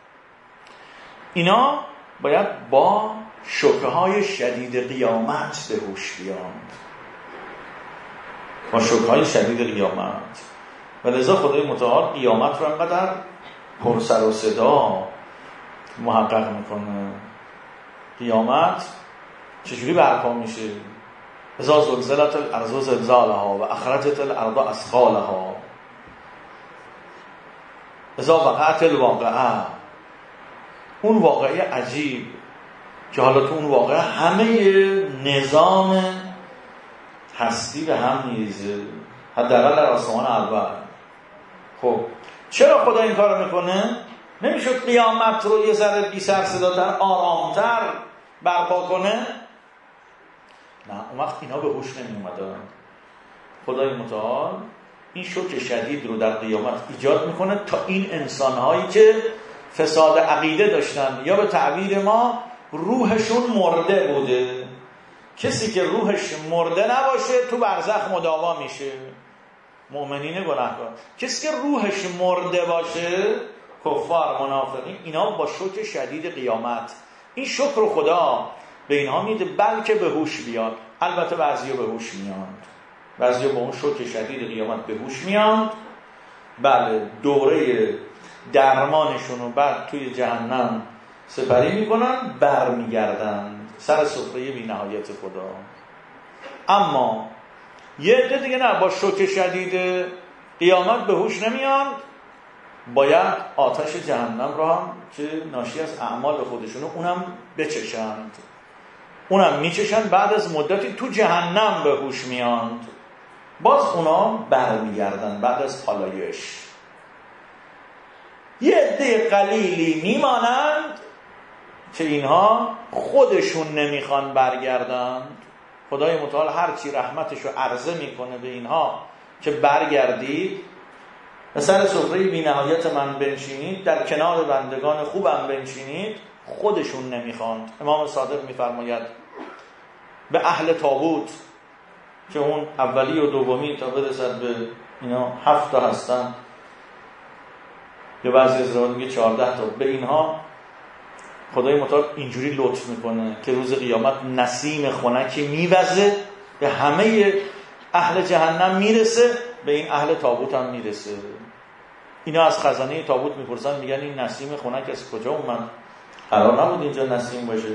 اینا باید با شوکه های شدید قیامت به هوش بیاند، با شوکه های شدید قیامت. و لذا خدای متعال قیامت رو انقدر پر سر و صدا محقق میکنه. قیامت چجوری برپا میشه؟ اذا زلزلت الارض زلزالها و اخرجت الارض اثقالها اذا وقعت الواقعه. اون واقعه عجیب که حالا تو اون واقعه همه نظام هستی به هم میریزه، حداقل در آسمان اول. خب چرا خدا این کارو میکنه؟ نمیشد قیامت رو یه ذره بی سر صداتر آرامتر برپا کنه؟ نه، اون وقت اینا به هوش نمی اومدن. خدای متعال این شوک شدید رو در قیامت ایجاد میکنه تا این انسانهایی که فساد عقیده داشتن، یا به تعبیر ما روحشون مرده بوده. کسی که روحش مرده نباشه تو برزخ مداوا میشه، مؤمنین گناهکار. کسی که روحش مرده باشه، کفار منافقین، اینا با شوک شدید قیامت، این شوک رو خدا به اینها میده بلکه به هوش بیاد. البته بعضیا به هوش میاد، بعضیا با اون شوک شدید قیامت به هوش میاد. بله، دوره درمانشون رو بعد توی جهنم سپری میکنن، برمیگردن سر سفره بی نهایت خدا. اما یه عده دیگه نه، با شوک شدید قیامت به هوش نمیان، باید آتش جهنم رو هم که ناشی از اعمال خودشونو اونم بچشند. اونم میچشند، بعد از مدتی تو جهنم به هوش میاند، باز اونا برمیگردن بعد از پالایش. یه عده قلیلی میمانند که اینها خودشون نمیخوان برگردند. خدای متعال هرچی رحمتشو عرضه میکنه به اینها که برگردید، به سر سفره بی نهایت من بنشینید، در کنار بندگان خوبم بنشینید، خودشون نمیخواند. امام صادق میفرماید به اهل تابوت که اون اولی و دومی تا برسد به اینا هفت تا هستن، یا بعضی از روایات میگه چهارده تا، به اینها خدای متعال اینجوری لطف میکنه که روز قیامت نسیم خنکی میوزه، به همه اهل جهنم میرسه، به این اهل تابوت هم میرسه. اینا از خزانه تابوت میپرسن، میگن این نسیم خنک از کجا اومد؟ قرار نبود اینجا نسیم باشه.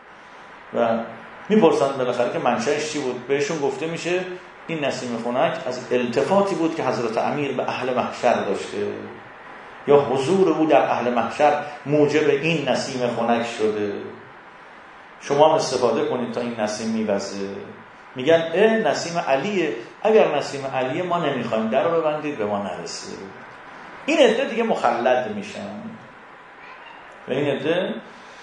و میپرسن بالاخره که منشأش چی بود. بهشون گفته میشه این نسیم خنک از التفاتی بود که حضرت امیر به اهل محشر داشته، یا حضور او در اهل محشر موجب این نسیم خنک شده. شما هم استفاده کنید تا این نسیم میوزه. میگن اه نسیم علیه، اگر نسیم علیه ما نمیخوایم در رو ببندید به ما نرسه. این عده دیگه مخلد میشن و این عده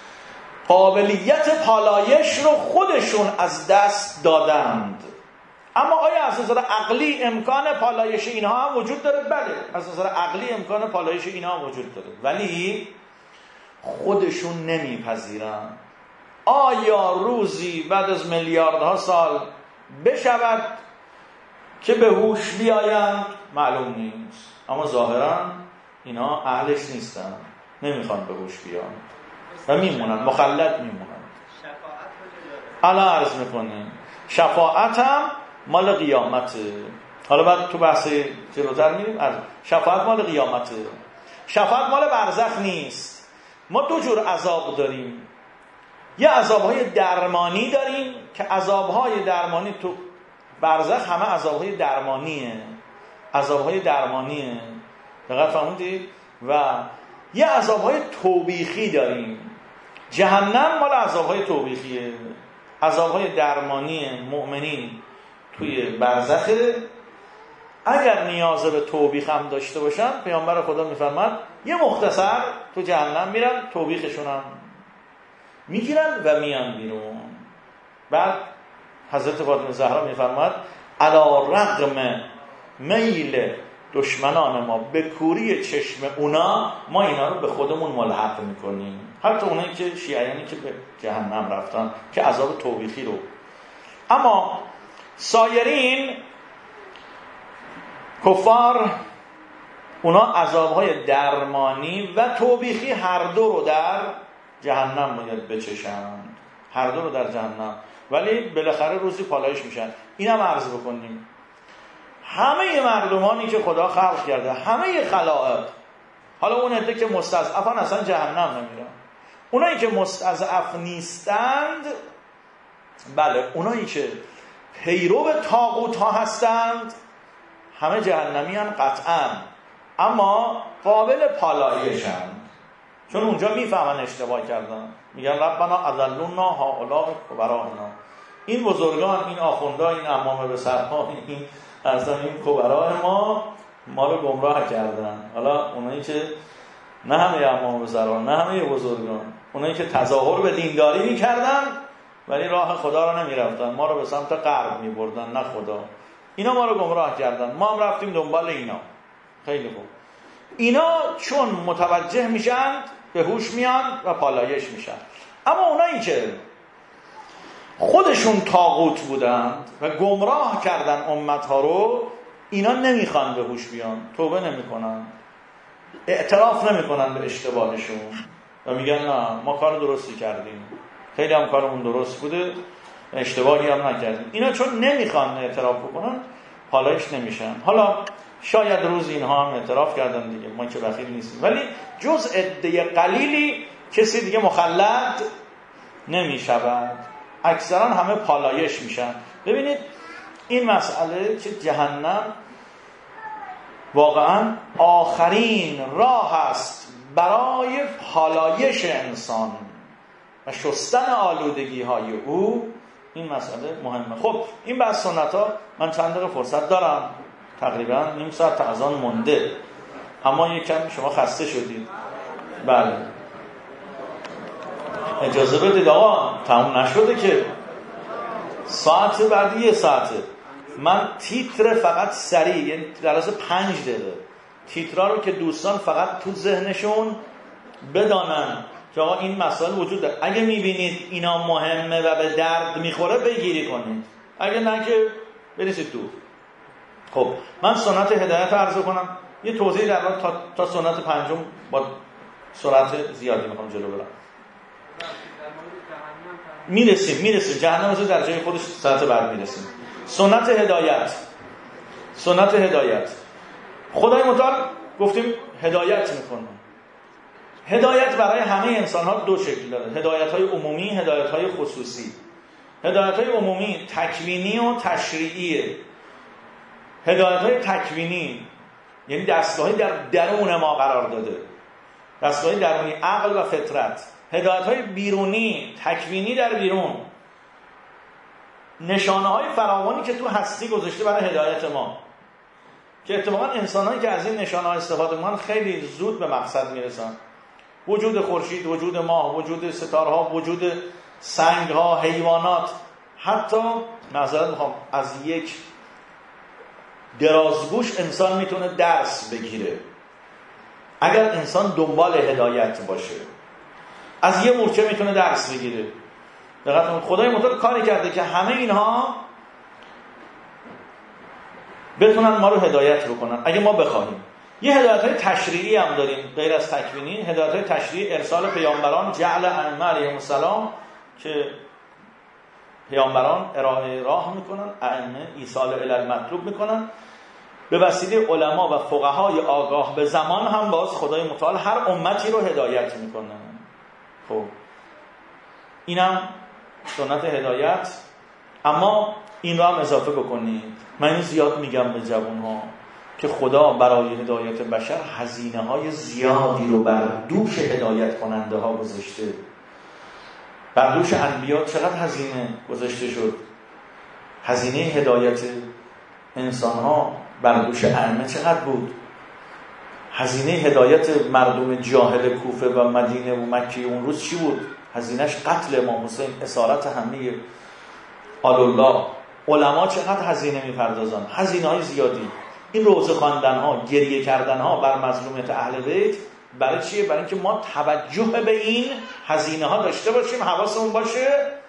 قابلیت پالایش رو خودشون از دست دادند. اما آیا از نظر عقلی امکان پالایش اینها هم وجود داره؟ بله، از نظر عقلی امکان پالایش اینها هم وجود داره، ولی خودشون نمیپذیرن. آیا روزی بعد از میلیاردها سال بشود که به هوش بیایند؟ معلوم نیست، اما ظاهرا اینا اهلش نیستن، نمیخوان به هوش بیان و میمونن، مخلد میمونن. حالا عرض میکنیم شفاعت هم مال قیامته. حالا بعد تو بحث جلوتر میریم. شفاعت مال قیامته، شفاعت مال برزخ نیست. ما دو جور عذاب داریم. یه عذابهای درمانی داریم که عذابهای درمانی تو برزخ همه عذابهای درمانیه، عذابهای درمانیه، دقیق فهمیدید؟ و یه عذابهای توبیخی داریم. جهنم مال عذابهای توبیخیه، عذابهای درمانی مؤمنین توی برزخه. اگر نیاز به توبیخ هم داشته باشن، پیامبر خدا میفرماد یه مختصر تو جهنم میرن، توبیخشون هم میگیرن و میان بیرون. بعد حضرت فاطمه زهرا میفرماد علی رغم میل دشمنان ما به کوری چشم اونا، ما اینا رو به خودمون ملحق میکنیم. حتی اونایی که شیعیانی که به جهنم رفتن که عذاب توبیخی رو. اما سایرین کفار اونا عذابهای درمانی و توبیخی هر دو رو در جهنم باید بچشند، هر دو رو در جهنم، ولی بالاخره روزی پالایش میشن. اینم عرض بکنیم همه مردمانی که خدا خلق کرده، همه خلائق، حالا اون عده که مستضعفن اصلا جهنم نمیرن، اونایی که مستضعف نیستند، بله اونایی که پیرو طاغوت ها هستند همه جهنمی هم قطعا، اما قابل پالایشند، چون اونجا میفهمن اشتباه کردن، میگن ربنا اضلونا هؤلاء کبراءنا، این بزرگان، این آخوندا، این امامه به سرها، این اصلا این کبرای ما ما رو گمراه کردن. حالا اونایی که نه همه امام بزرگان، نه همه بزرگان، اونایی که تظاهر به دینداری میکردن ولی راه خدا رو نمیرفتن، ما رو به سمت غرب میبردن، نه خدا، اینا ما رو گمراه کردن، ما هم رفتیم دنبال اینا. خیلی خوب، اینا چون متوجه میشن به هوش میان و پالایش میشن. اما اونایی که خودشون طاغوت بودند و گمراه کردن امتها رو، اینا نمیخوان به هوش بیان، توبه نمیکنن، اعتراف نمیکنن به اشتباهشون و میگن نه ما کار درستی کردیم، خیلی هم کارمون درست بوده، اشتباهی هم نکردیم. اینا چون نمیخوان اعتراف بکنن پالایش نمیشن. حالا شاید روز اینها هم اعتراف کردن دیگه، ما که بخیل نیستیم، ولی جز عده قلیلی کسی دیگه مخلد نمیشود، اکثرا همه پالایش میشن. ببینید این مسئله که جهنم واقعا آخرین راه است برای پالایش انسان و شستن آلودگی های او، این مسئله مهمه. خب این بحث سنت ها من چند دقیقه فرصت دارم، تقریبا نیم ساعت تا از آن مونده، اما یکم شما خسته شدید. بله اجازه بدید آقا، تموم نشده که، ساعت بعدی یه ساعته. من تیتر فقط سریع، یعنی در از پنج دقیقه تیترها رو که دوستان فقط تو ذهنشون بدانن که آقا این مسائل وجود داره، اگه میبینید اینا مهمه و به درد میخوره بگیری کنید، اگه نه که بریسید دور. خب من سنت هدایت عرض کنم، یه توضیح در واقع تا, تا سنت پنجم با سرعت زیادی میخوام جلو برم. میرسیم میرسیم جهنم از در جای خودش ساعت بعد میرسیم. سنت هدایت، سنت هدایت خدای متعال گفتیم هدایت میکنه. هدایت برای همه انسان ها دو شکل داره، هدایت های عمومی، هدایت های خصوصی. هدایت های عمومی تکوینی و تشریعیه. هدایت های تکوینی یعنی دستگاهی در درون ما قرار داده، دستگاهی درونی، عقل و فطرت. هدایت های بیرونی تکوینی در بیرون، نشانه های فراوانی که تو هستی گذاشته برای هدایت ما، که اتفاقا انسان‌هایی که از این نشانه ها استفاده می‌کنن خیلی زود به مقصد میرسن. وجود خورشید، وجود ماه، وجود ستاره‌ها، وجود سنگ‌ها، حیوانات. حتی معذرت می‌خوام از یک درازگوش انسان میتونه درس بگیره اگر انسان دنبال هدایت باشه. از یه مورچه میتونه درس بگیره. دقیقاً خدای متعال کاری کرده که همه اینها بتونن ما رو هدایت بکنن اگه ما بخوایم. یه هدایت‌های تشریعی هم داریم غیر از تکوینی. هدایت‌های تشریعی ارسال پیامبران، جعل ائمه علیهم السلام، که پیامبران ارائه راه میکنن، ائمه ایصال الی المطلوب میکنن. به وسیله علما و فقهای آگاه به زمان هم باز خدای متعال هر امتی رو هدایت میکنه. خب اینم سنت هدایت. اما این رو هم اضافه بکنید، من این زیاد میگم به جوانها که خدا برای هدایت بشر هزینه های زیادی رو بر دوش هدایت کننده ها گذاشته. بر دوش انبیا چقدر هزینه گذاشته شد. هزینه هدایت انسان ها بر دوش ائمه چقدر بود. هزینه هدایت مردم جاهل کوفه و مدینه و مکه اون روز چی بود؟ هزینهش قتل امام حسین، اسارت همه آل الله. علما چقدر هزینه می‌پردازن، هزینه‌های زیادی. این روزه خواندن‌ها، گریه کردن‌ها بر مظلومیت اهل بیت برای چیه؟ برای اینکه ما توجه به این هزینه‌ها داشته باشیم، حواسمون باشه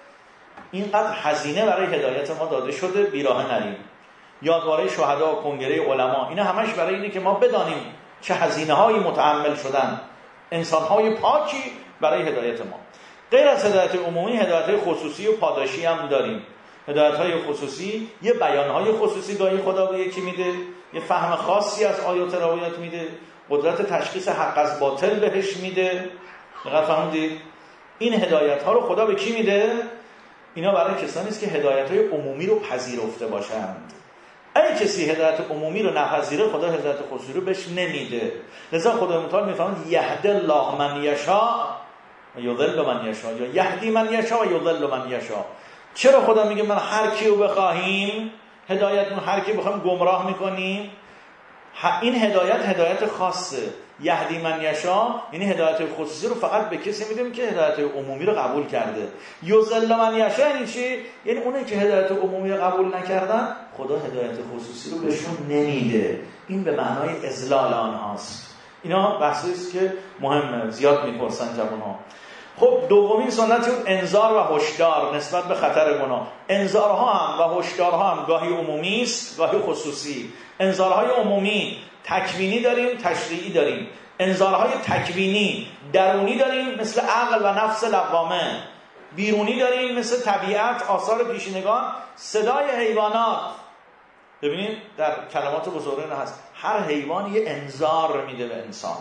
اینقدر هزینه برای هدایت ما داده شده، بیراه نریم. یادواره شهدا، کنگره علما، اینا همش برای اینه که ما بدانیم چه هزینه‌هایی متحمل شدن انسان‌های پاکی برای هدایت ما. غیر از هدایت عمومی، هدایت‌های خصوصی و پاداشی هم داریم. هدایت‌های خصوصی یه بیان‌های خصوصی گاهی خدا به یکی میده، یه فهم خاصی از آیات روایت میده، قدرت تشخیص حق از باطل بهش میده. دقیق فهمیدید؟ این هدایت‌ها رو خدا به کی میده؟ اینا برای کسانی است که هدایت‌های عمومی رو پذیرفته باشند. اگه کسی هدایت عمومی رو نپذیره، خدا هدایت خصوصی رو بهش نمیده. لذا خدا متعال میفرماید یهدی الله من یشاء و یضل من یشاء، یا یهدی من یشاء و یضل من یشاء. چرا خدا میگه من هر کی رو بخواهیم هدایت می‌کنم، هر کی بخوایم گمراه میکنیم؟ این هدایت هدایت خاصه. یهدی من یشاء یعنی هدایت خصوصی رو فقط به کسی میدیم که هدایت عمومی رو قبول کرده. یضل من یشاء یعنی چی؟ یعنی اونایی که هدایت عمومی رو قبول نکردن، خدا هدایت خصوصی رو بهشون نمیده. این به معنای اذلال آنهاست. اینا بحثی است که مهمه، زیاد میپرسن جوان‌ها. خب دومین سنتی اون انذار و هشدار نسبت به خطر گناه. انذارها هم و هشدارها هم گاهی عمومی است، گاهی خصوصی. انذارهای عمومی تکوینی داریم، تشریعی داریم. انذارهای تکوینی درونی داریم مثل عقل و نفس لوامه، بیرونی داریم مثل طبیعت، آثار پیشینگان، صدای حیوانات. ببینید در کلمات بزرگان هست هر حیوان یه انذار میده به انسان.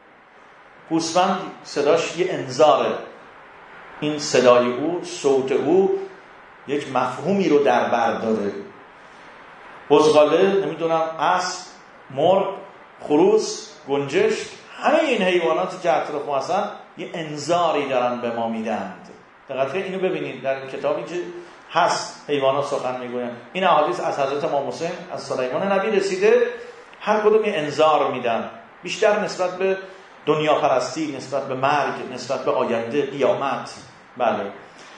گوسفند صداش یه انذاره، این صدای او، صوت او یک مفهومی رو در بر داره. بزغاله، نمیدونم اسب، مرغ، خروس، گنجش، همه این حیواناتی که اطراف ما هستن یه انذاری دارن به ما میدند. دقیقاً اینو ببینید در کتابی که هست حیوانات سخن میگوین، این احادیث از حضرت امام حسین از سلیمان نبی رسیده، هر کدوم یه انذار میدن، بیشتر نسبت به دنیا پرستی، نسبت به مرگ، نسبت به آینده، قیامت. بله.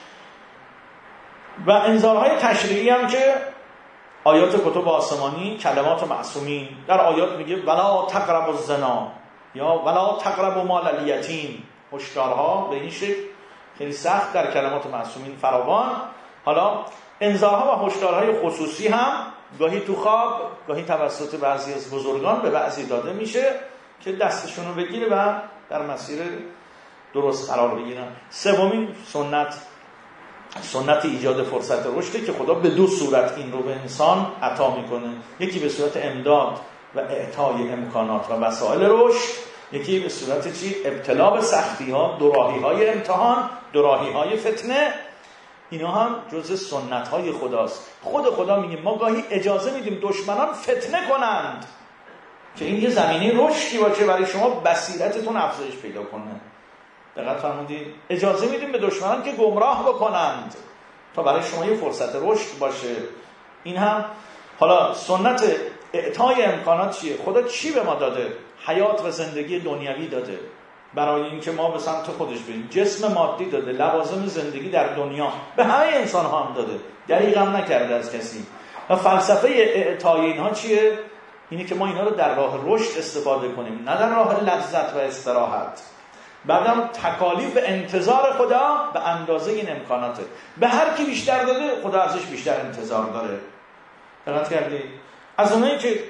و انذارهای تشریعی هم که آیات کتب آسمانی، کلمات معصومین، در آیات میگه ولا تقربوا الزنا یا ولا تقربوا مال الیتیم. هشدارها به این شکل خیلی سخت در کلمات معصومین فراوان. حالا انذارها و هشدارهای خصوصی هم گاهی تو خواب، گاهی توسط بعضی از بزرگان به بعضی داده میشه که دستشون رو بگیره و در مسیر درست قرار بگیرن. سومین سنت، سنت ایجاد فرصت رشد که خدا به دو صورت این رو به انسان عطا میکنه. یکی به صورت امداد و اعطای امکانات و وسایل رشد، یکی به صورت چی؟ ابتلا به سختی ها، دوراهی های امتحان، دوراهی های فتنه. اینا هم جزء سنت های خداست. خود خدا میگه ما گاهی اجازه میدیم دشمنان فتنه کنند که این یه زمینه رشدی باشه برای شما، بصیرتتون افزایش پیدا کنه. دقت فرمودید؟ اجازه میدیم به دشمنان که گمراه بکنند تا برای شما یه فرصت رشد باشه. این هم حالا سنت اعطای امکانات چیه؟ خدا چی به ما داده؟ حیات و زندگی دنیوی داده برای اینکه ما به سمت خودش بریم. جسم مادی داده، لوازم زندگی در دنیا به همه انسان ها هم داده، دریغ هم نکرده از کسی. و فلسفه اعطای اینها چیه؟ اینه که ما اینا رو در راه رشد استفاده کنیم، نه در راه لذت و استراحت. بعدم تکالیف به انتظار خدا به اندازه این امکاناته. به هر کی بیشتر داده خدا ازش بیشتر انتظار داره. دقت کردید؟ از اونایی که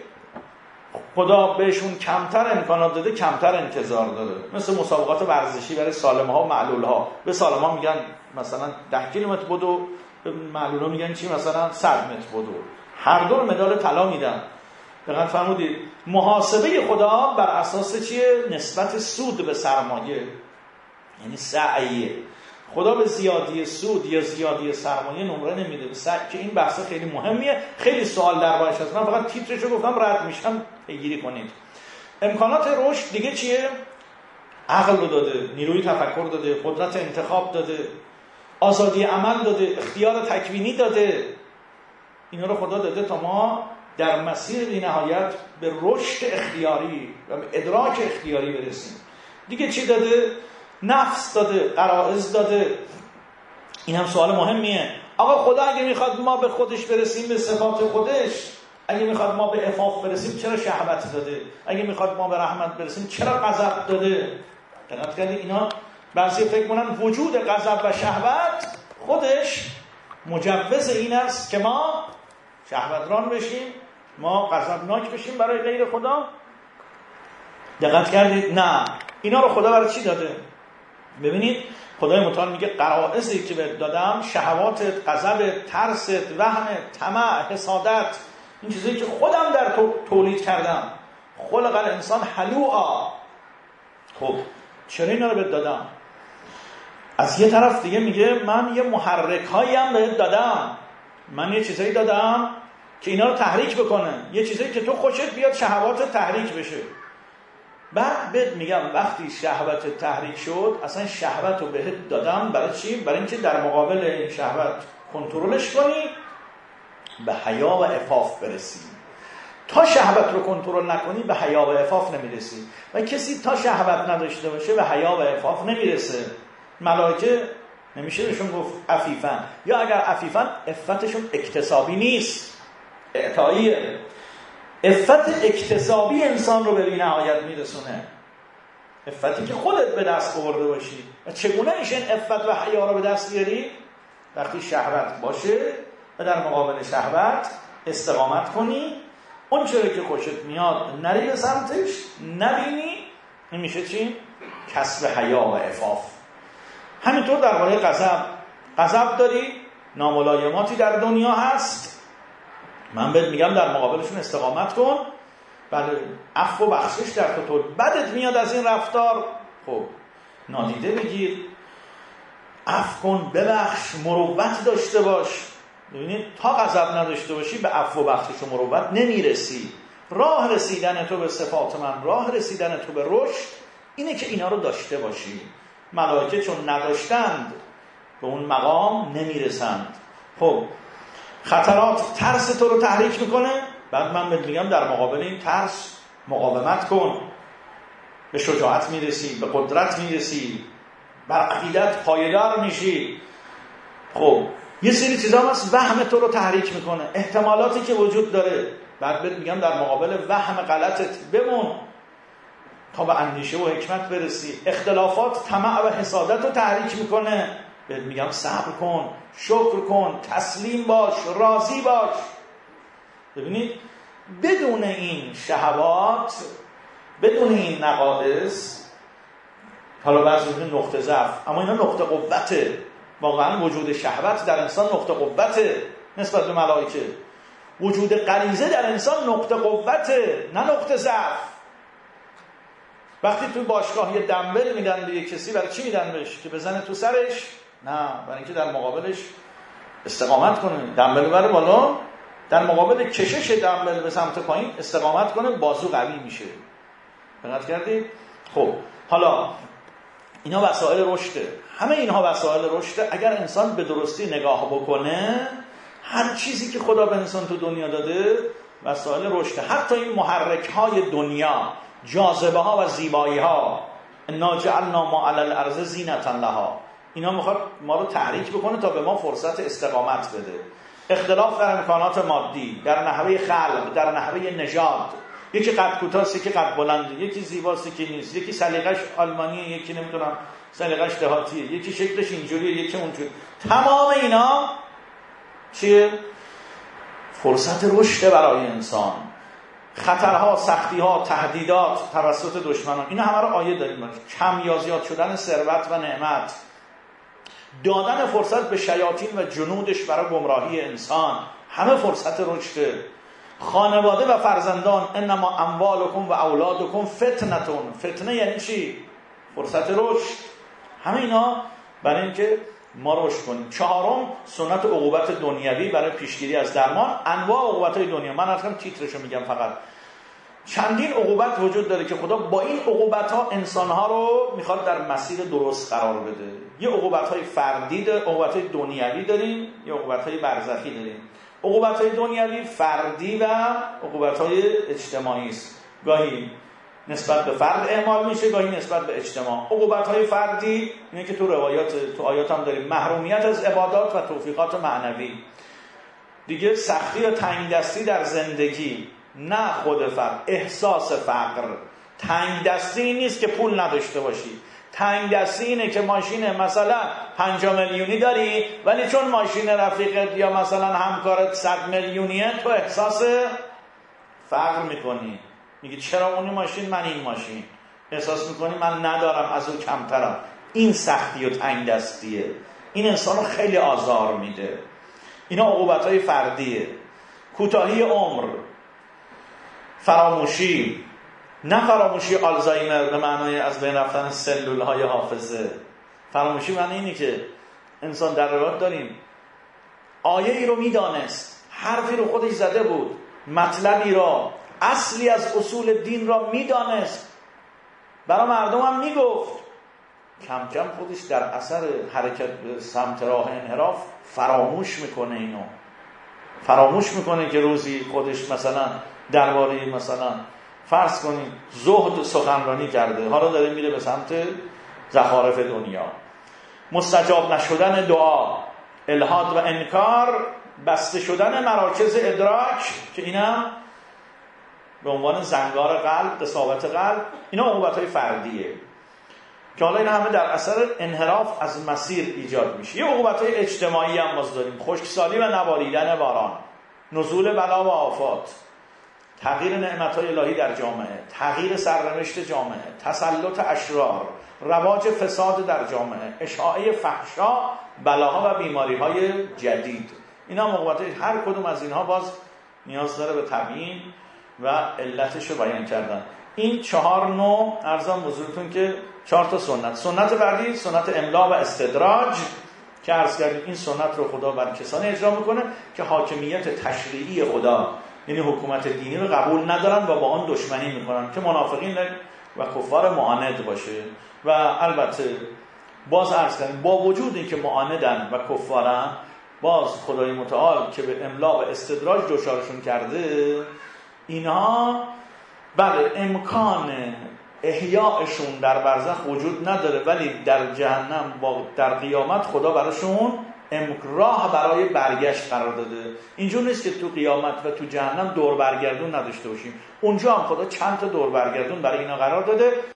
خدا بهشون کمتر امکانات داده کمتر انتظار داره. مثل مسابقات ورزشی برای سالم ها و معلول ها. به سالم ها میگن مثلا ده کیلومتر بدو، به معلول ها میگن چی؟ مثلا صد متر بدو. هر دو مدال طلا میدن. دقیقاً فرمودید؟ محاسبه خدا بر اساس چیه؟ نسبت سود به سرمایه، یعنی سعیه. خدا به زیادی سود یا زیادی سرمایه نمره نمیده. سعی که این بحث خیلی مهمیه، خیلی سوال دربارش هست. من فقط تیترشو گفتم، رد میشم پیگیری کنید. امکانات رشد دیگه چیه؟ عقل رو داده، نیروی تفکر داده، قدرت انتخاب داده، آزادی عمل داده، اختیار تکوینی داده. اینا رو خدا داده تا ما در مسیر بی نهایت به رشد اختیاری و به ادراک اختیاری برسیم. دیگه چی داده؟ نفس داده، غرائز داده. این هم سوال مهمیه. آقا خدا اگه میخواد ما به خودش برسیم، به صفات خودش، اگه میخواد ما به عفاف برسیم چرا شهوت داده؟ اگه میخواد ما به رحمت برسیم چرا غضب داده؟ دقت کردید؟ اینا بعضی فکر کنن وجود غضب و شهوت خودش مجوز این است که ما شهوتران بشیم، ما غضبناک بشیم برای غیر خدا. دقت کردید؟ نه، اینا رو خدا برای چی داده؟ ببینید خدای متعال میگه غرائزی که بهت دادم، شهواتت، غضبت، ترست، وهمت، طمع، حسادت، این چیزایی که خودم در تو تولید کردم. خلق الانسان هلوعا. خب چرا اینا رو بهت دادم؟ از یه طرف دیگه میگه من یه محرک هایی هم بهت دادم، من یه چیزایی دادم که اینا رو تحریک بکنه، یه چیزایی که تو خوشت بیاد شهوات تحریک بشه. بعد بهت میگم وقتی شهوت تحریک شد، اصلا شهوت رو بهت دادم برای چی؟ برای اینکه در مقابل این شهوت کنترلش کنی، به حیا و عفاف برسی. تا شهوت رو کنترل نکنی به حیا و عفاف نمیرسی. و کسی تا شهوت نداشته باشه به حیا و عفاف نمیرسه. ملائکه نمیشه بهشون گفت عفیفن، یا اگر عفیفن عفتشون اکتسابی نیست، اعطاییه. عفت اکتسابی انسان رو به بی‌نهایت میرسونه، عفتی که خودت به دست آورده باشی. و چگونه میشه این عفت و حیا رو به دست بیاری؟ وقتی شهوت باشه و در مقابل شهوت استقامت کنی، اون چیزی که خوشت میاد نری به سمتش، نبینی. این میشه چی؟ کسب حیا و عفاف. همینطور درباره غضب، غضب داری، ناملایماتی در دنیا هست، من بهت میگم در مقابلشون استقامت کن. بله، عفو و بخشش در تو طول. بدت میاد از این رفتار، خب نادیده بگیر، عفو کن، ببخش، مروت داشته باش. ببینید تا غضب نداشته باشی به عفو و بخشش و مروت نمیرسی. راه رسیدن تو به صفات من، راه رسیدن تو به رشد اینه که اینا رو داشته باشی. ملائکه چون نداشتند به اون مقام نمیرسند. خب خطرات ترس تو رو تحریک میکنه. بعد من بهت میگم در مقابل این ترس مقاومت کن، به شجاعت میرسی، به قدرت میرسی، بر عقیدت پایدار میشی. خب یه سری چیزا هم هست وهم تو رو تحریک میکنه، احتمالاتی که وجود داره. بعد بهت میگم در مقابل وهم غلطت بمون تا به اندیشه و حکمت برسی. اختلافات طمع و حسادت رو تحریک میکنه. بهت میگم صبر کن، شکر کن، تسلیم باش، راضی باش. ببینید بدون این شهوات، بدون این نقائص، حالا بعضی میگن نقطه ضعف، اما اینا نقطه قوته. واقعا وجود شهوت در انسان نقطه قوته نسبت به ملائکه. وجود غریزه در انسان نقطه قوته، نه نقطه ضعف. وقتی تو باشگاه یه دنبل میدن به یک کسی، برای چی میدن بهش؟ که بزنه تو سرش؟ نه، برای اینکه در مقابلش استقامت کنه، دنبل بره بالا، در مقابل کشش دنبل به سمت پایین استقامت کنه، بازو قوی میشه. دقت کردید؟ خب حالا اینا وسایل رشده، همه اینها وسایل رشده. اگر انسان به درستی نگاه بکنه، هر چیزی که خدا به انسان تو دنیا داده وسایل رشده. حتی این محرک های دنیا، جاذبه ها و زیبایی ها، انا جعلنا ما علی الارض زینة لها، اینا میخواد ما رو تحریک بکنه تا به ما فرصت استقامت بده. اختلاف در امکانات مادی، در نحوه خلق، در نحوه نژاد، یکی قد کوتاست، یکی قد بلنده، یکی زیباست، یکی نیست، یکی سلیقش آلمانیه، یکی نمیدونم سلیقش دهاتیه، یکی شکلش اینجوریه، یکی اونجوری. تمام اینا چیه؟ فرصت رشد برای انسان. خطرها، سختیها، تهدیدات توسط دشمنان، اینا همه رو آیه داریم. کم یا زیاد شدن ثروت و نعمت، دادن فرصت به شیاطین و جنودش برای گمراهی انسان، همه فرصت رشده. خانواده و فرزندان، انما اموالکم و اولادکم فتنتون، فتنه یعنی چی؟ فرصت رشد. همه اینا برای اینکه ما رشد کنیم. چهارم، سنت عقوبت دنیوی برای پیشگیری از درمان. انواع عقوبت‌های دنیا، من اصلا تیترشو میگم فقط. چندین عقوبت وجود داره که خدا با این عقوبت‌ها انسان‌ها رو میخواد در مسیر درست قرار بده. یه عقوبت‌های فردی داریم، عقوبت‌های دنیوی داریم، یه عقوبت‌های برزخی داریم. عقوبت‌های دنیوی فردی و عقوبت‌های اجتماعی است. گاهی نسبت به فرد اعمال میشه، گاهی نسبت به اجتماع. عقوبت‌های فردی اینه که تو روایات، تو آیات هم داریم، محرومیت از عبادات و توفیقات معنوی. دیگه سختی و تنگ دستی در زندگی، نه خود فرد، احساس فقر. تنگ دستی نیست که پول نداشته باشی، تنگ دستی اینه که ماشین مثلا پنجاه میلیونی داری، ولی چون ماشین رفیقت یا مثلا همکارت صد میلیونیه، تو احساس فقر میکنی، میگی چرا اون ماشین من این ماشین، احساس میکنی من ندارم، از اون کمترم. این سختی و تنگ دستیه، این انسان رو خیلی آزار میده. اینا عقوبت‌های فردیه. کوتاهی عمر، فراموشی، نه فراموشی آلزایمر به معنای از بین رفتن سلول‌های حافظه. فراموشی معنی اینه که انسان در روایت داریم آیه ای رو میدانست، حرفی رو خودش زده بود، مطلبی را، اصلی از اصول دین را میدانست، برای مردم هم میگفت، کم کم خودش در اثر حرکت به سمت راه انحراف فراموش میکنه. اینو فراموش میکنه که روزی خودش مثلا درباره مثلا فرض کنید زهد سخنرانی کرده، حالا داره میره به سمت زخارف دنیا. مستجاب نشدن دعا، الحاد و انکار، بسته شدن مراکز ادراک که اینا به عنوان زنگار قلب، قساوت قلب، اینا عقوبت‌های فردیه که حالا این همه در اثر انحراف از مسیر ایجاد میشه. یه عقوبت‌های اجتماعی هم باز داریم، خشکسالی و نباریدن باران، نزول بلا و آفات، تغییر نعمت‌های الهی در جامعه، تغییر سرنوشت جامعه، تسلط اشرار، رواج فساد در جامعه، اشاعه فحشا، بلاها و بیماری‌های جدید. اینا عقوبت‌های، هر کدوم از اینها باز نیاز داره به تبیین و علتش رو بیان کردن. این چهار نوع ارزان حضورتون که چهار تا سنت. سنت بعدی سنت املا و استدراج که عرض کردیم این سنت رو خدا بر کسانی اجرا میکنه که حاکمیت تشریعی خدا، یعنی حکومت دینی رو قبول ندارن و با آن دشمنی میکنن، که منافقین و کفار معاند باشه. و البته باز عرض کردیم با وجود این که معاندن و کفارن، باز خدای متعال که به املا و استدراج دچارشون کرده، اینها بله امکان احیاءشون در برزخ وجود نداره، ولی در جهنم با در قیامت خدا براشون راه برای برگشت قرار داده. اینجور نیست که تو قیامت و تو جهنم دور برگردون نداشته باشیم، اونجا هم خدا چند تا دور برگردون برای اینا قرار داده.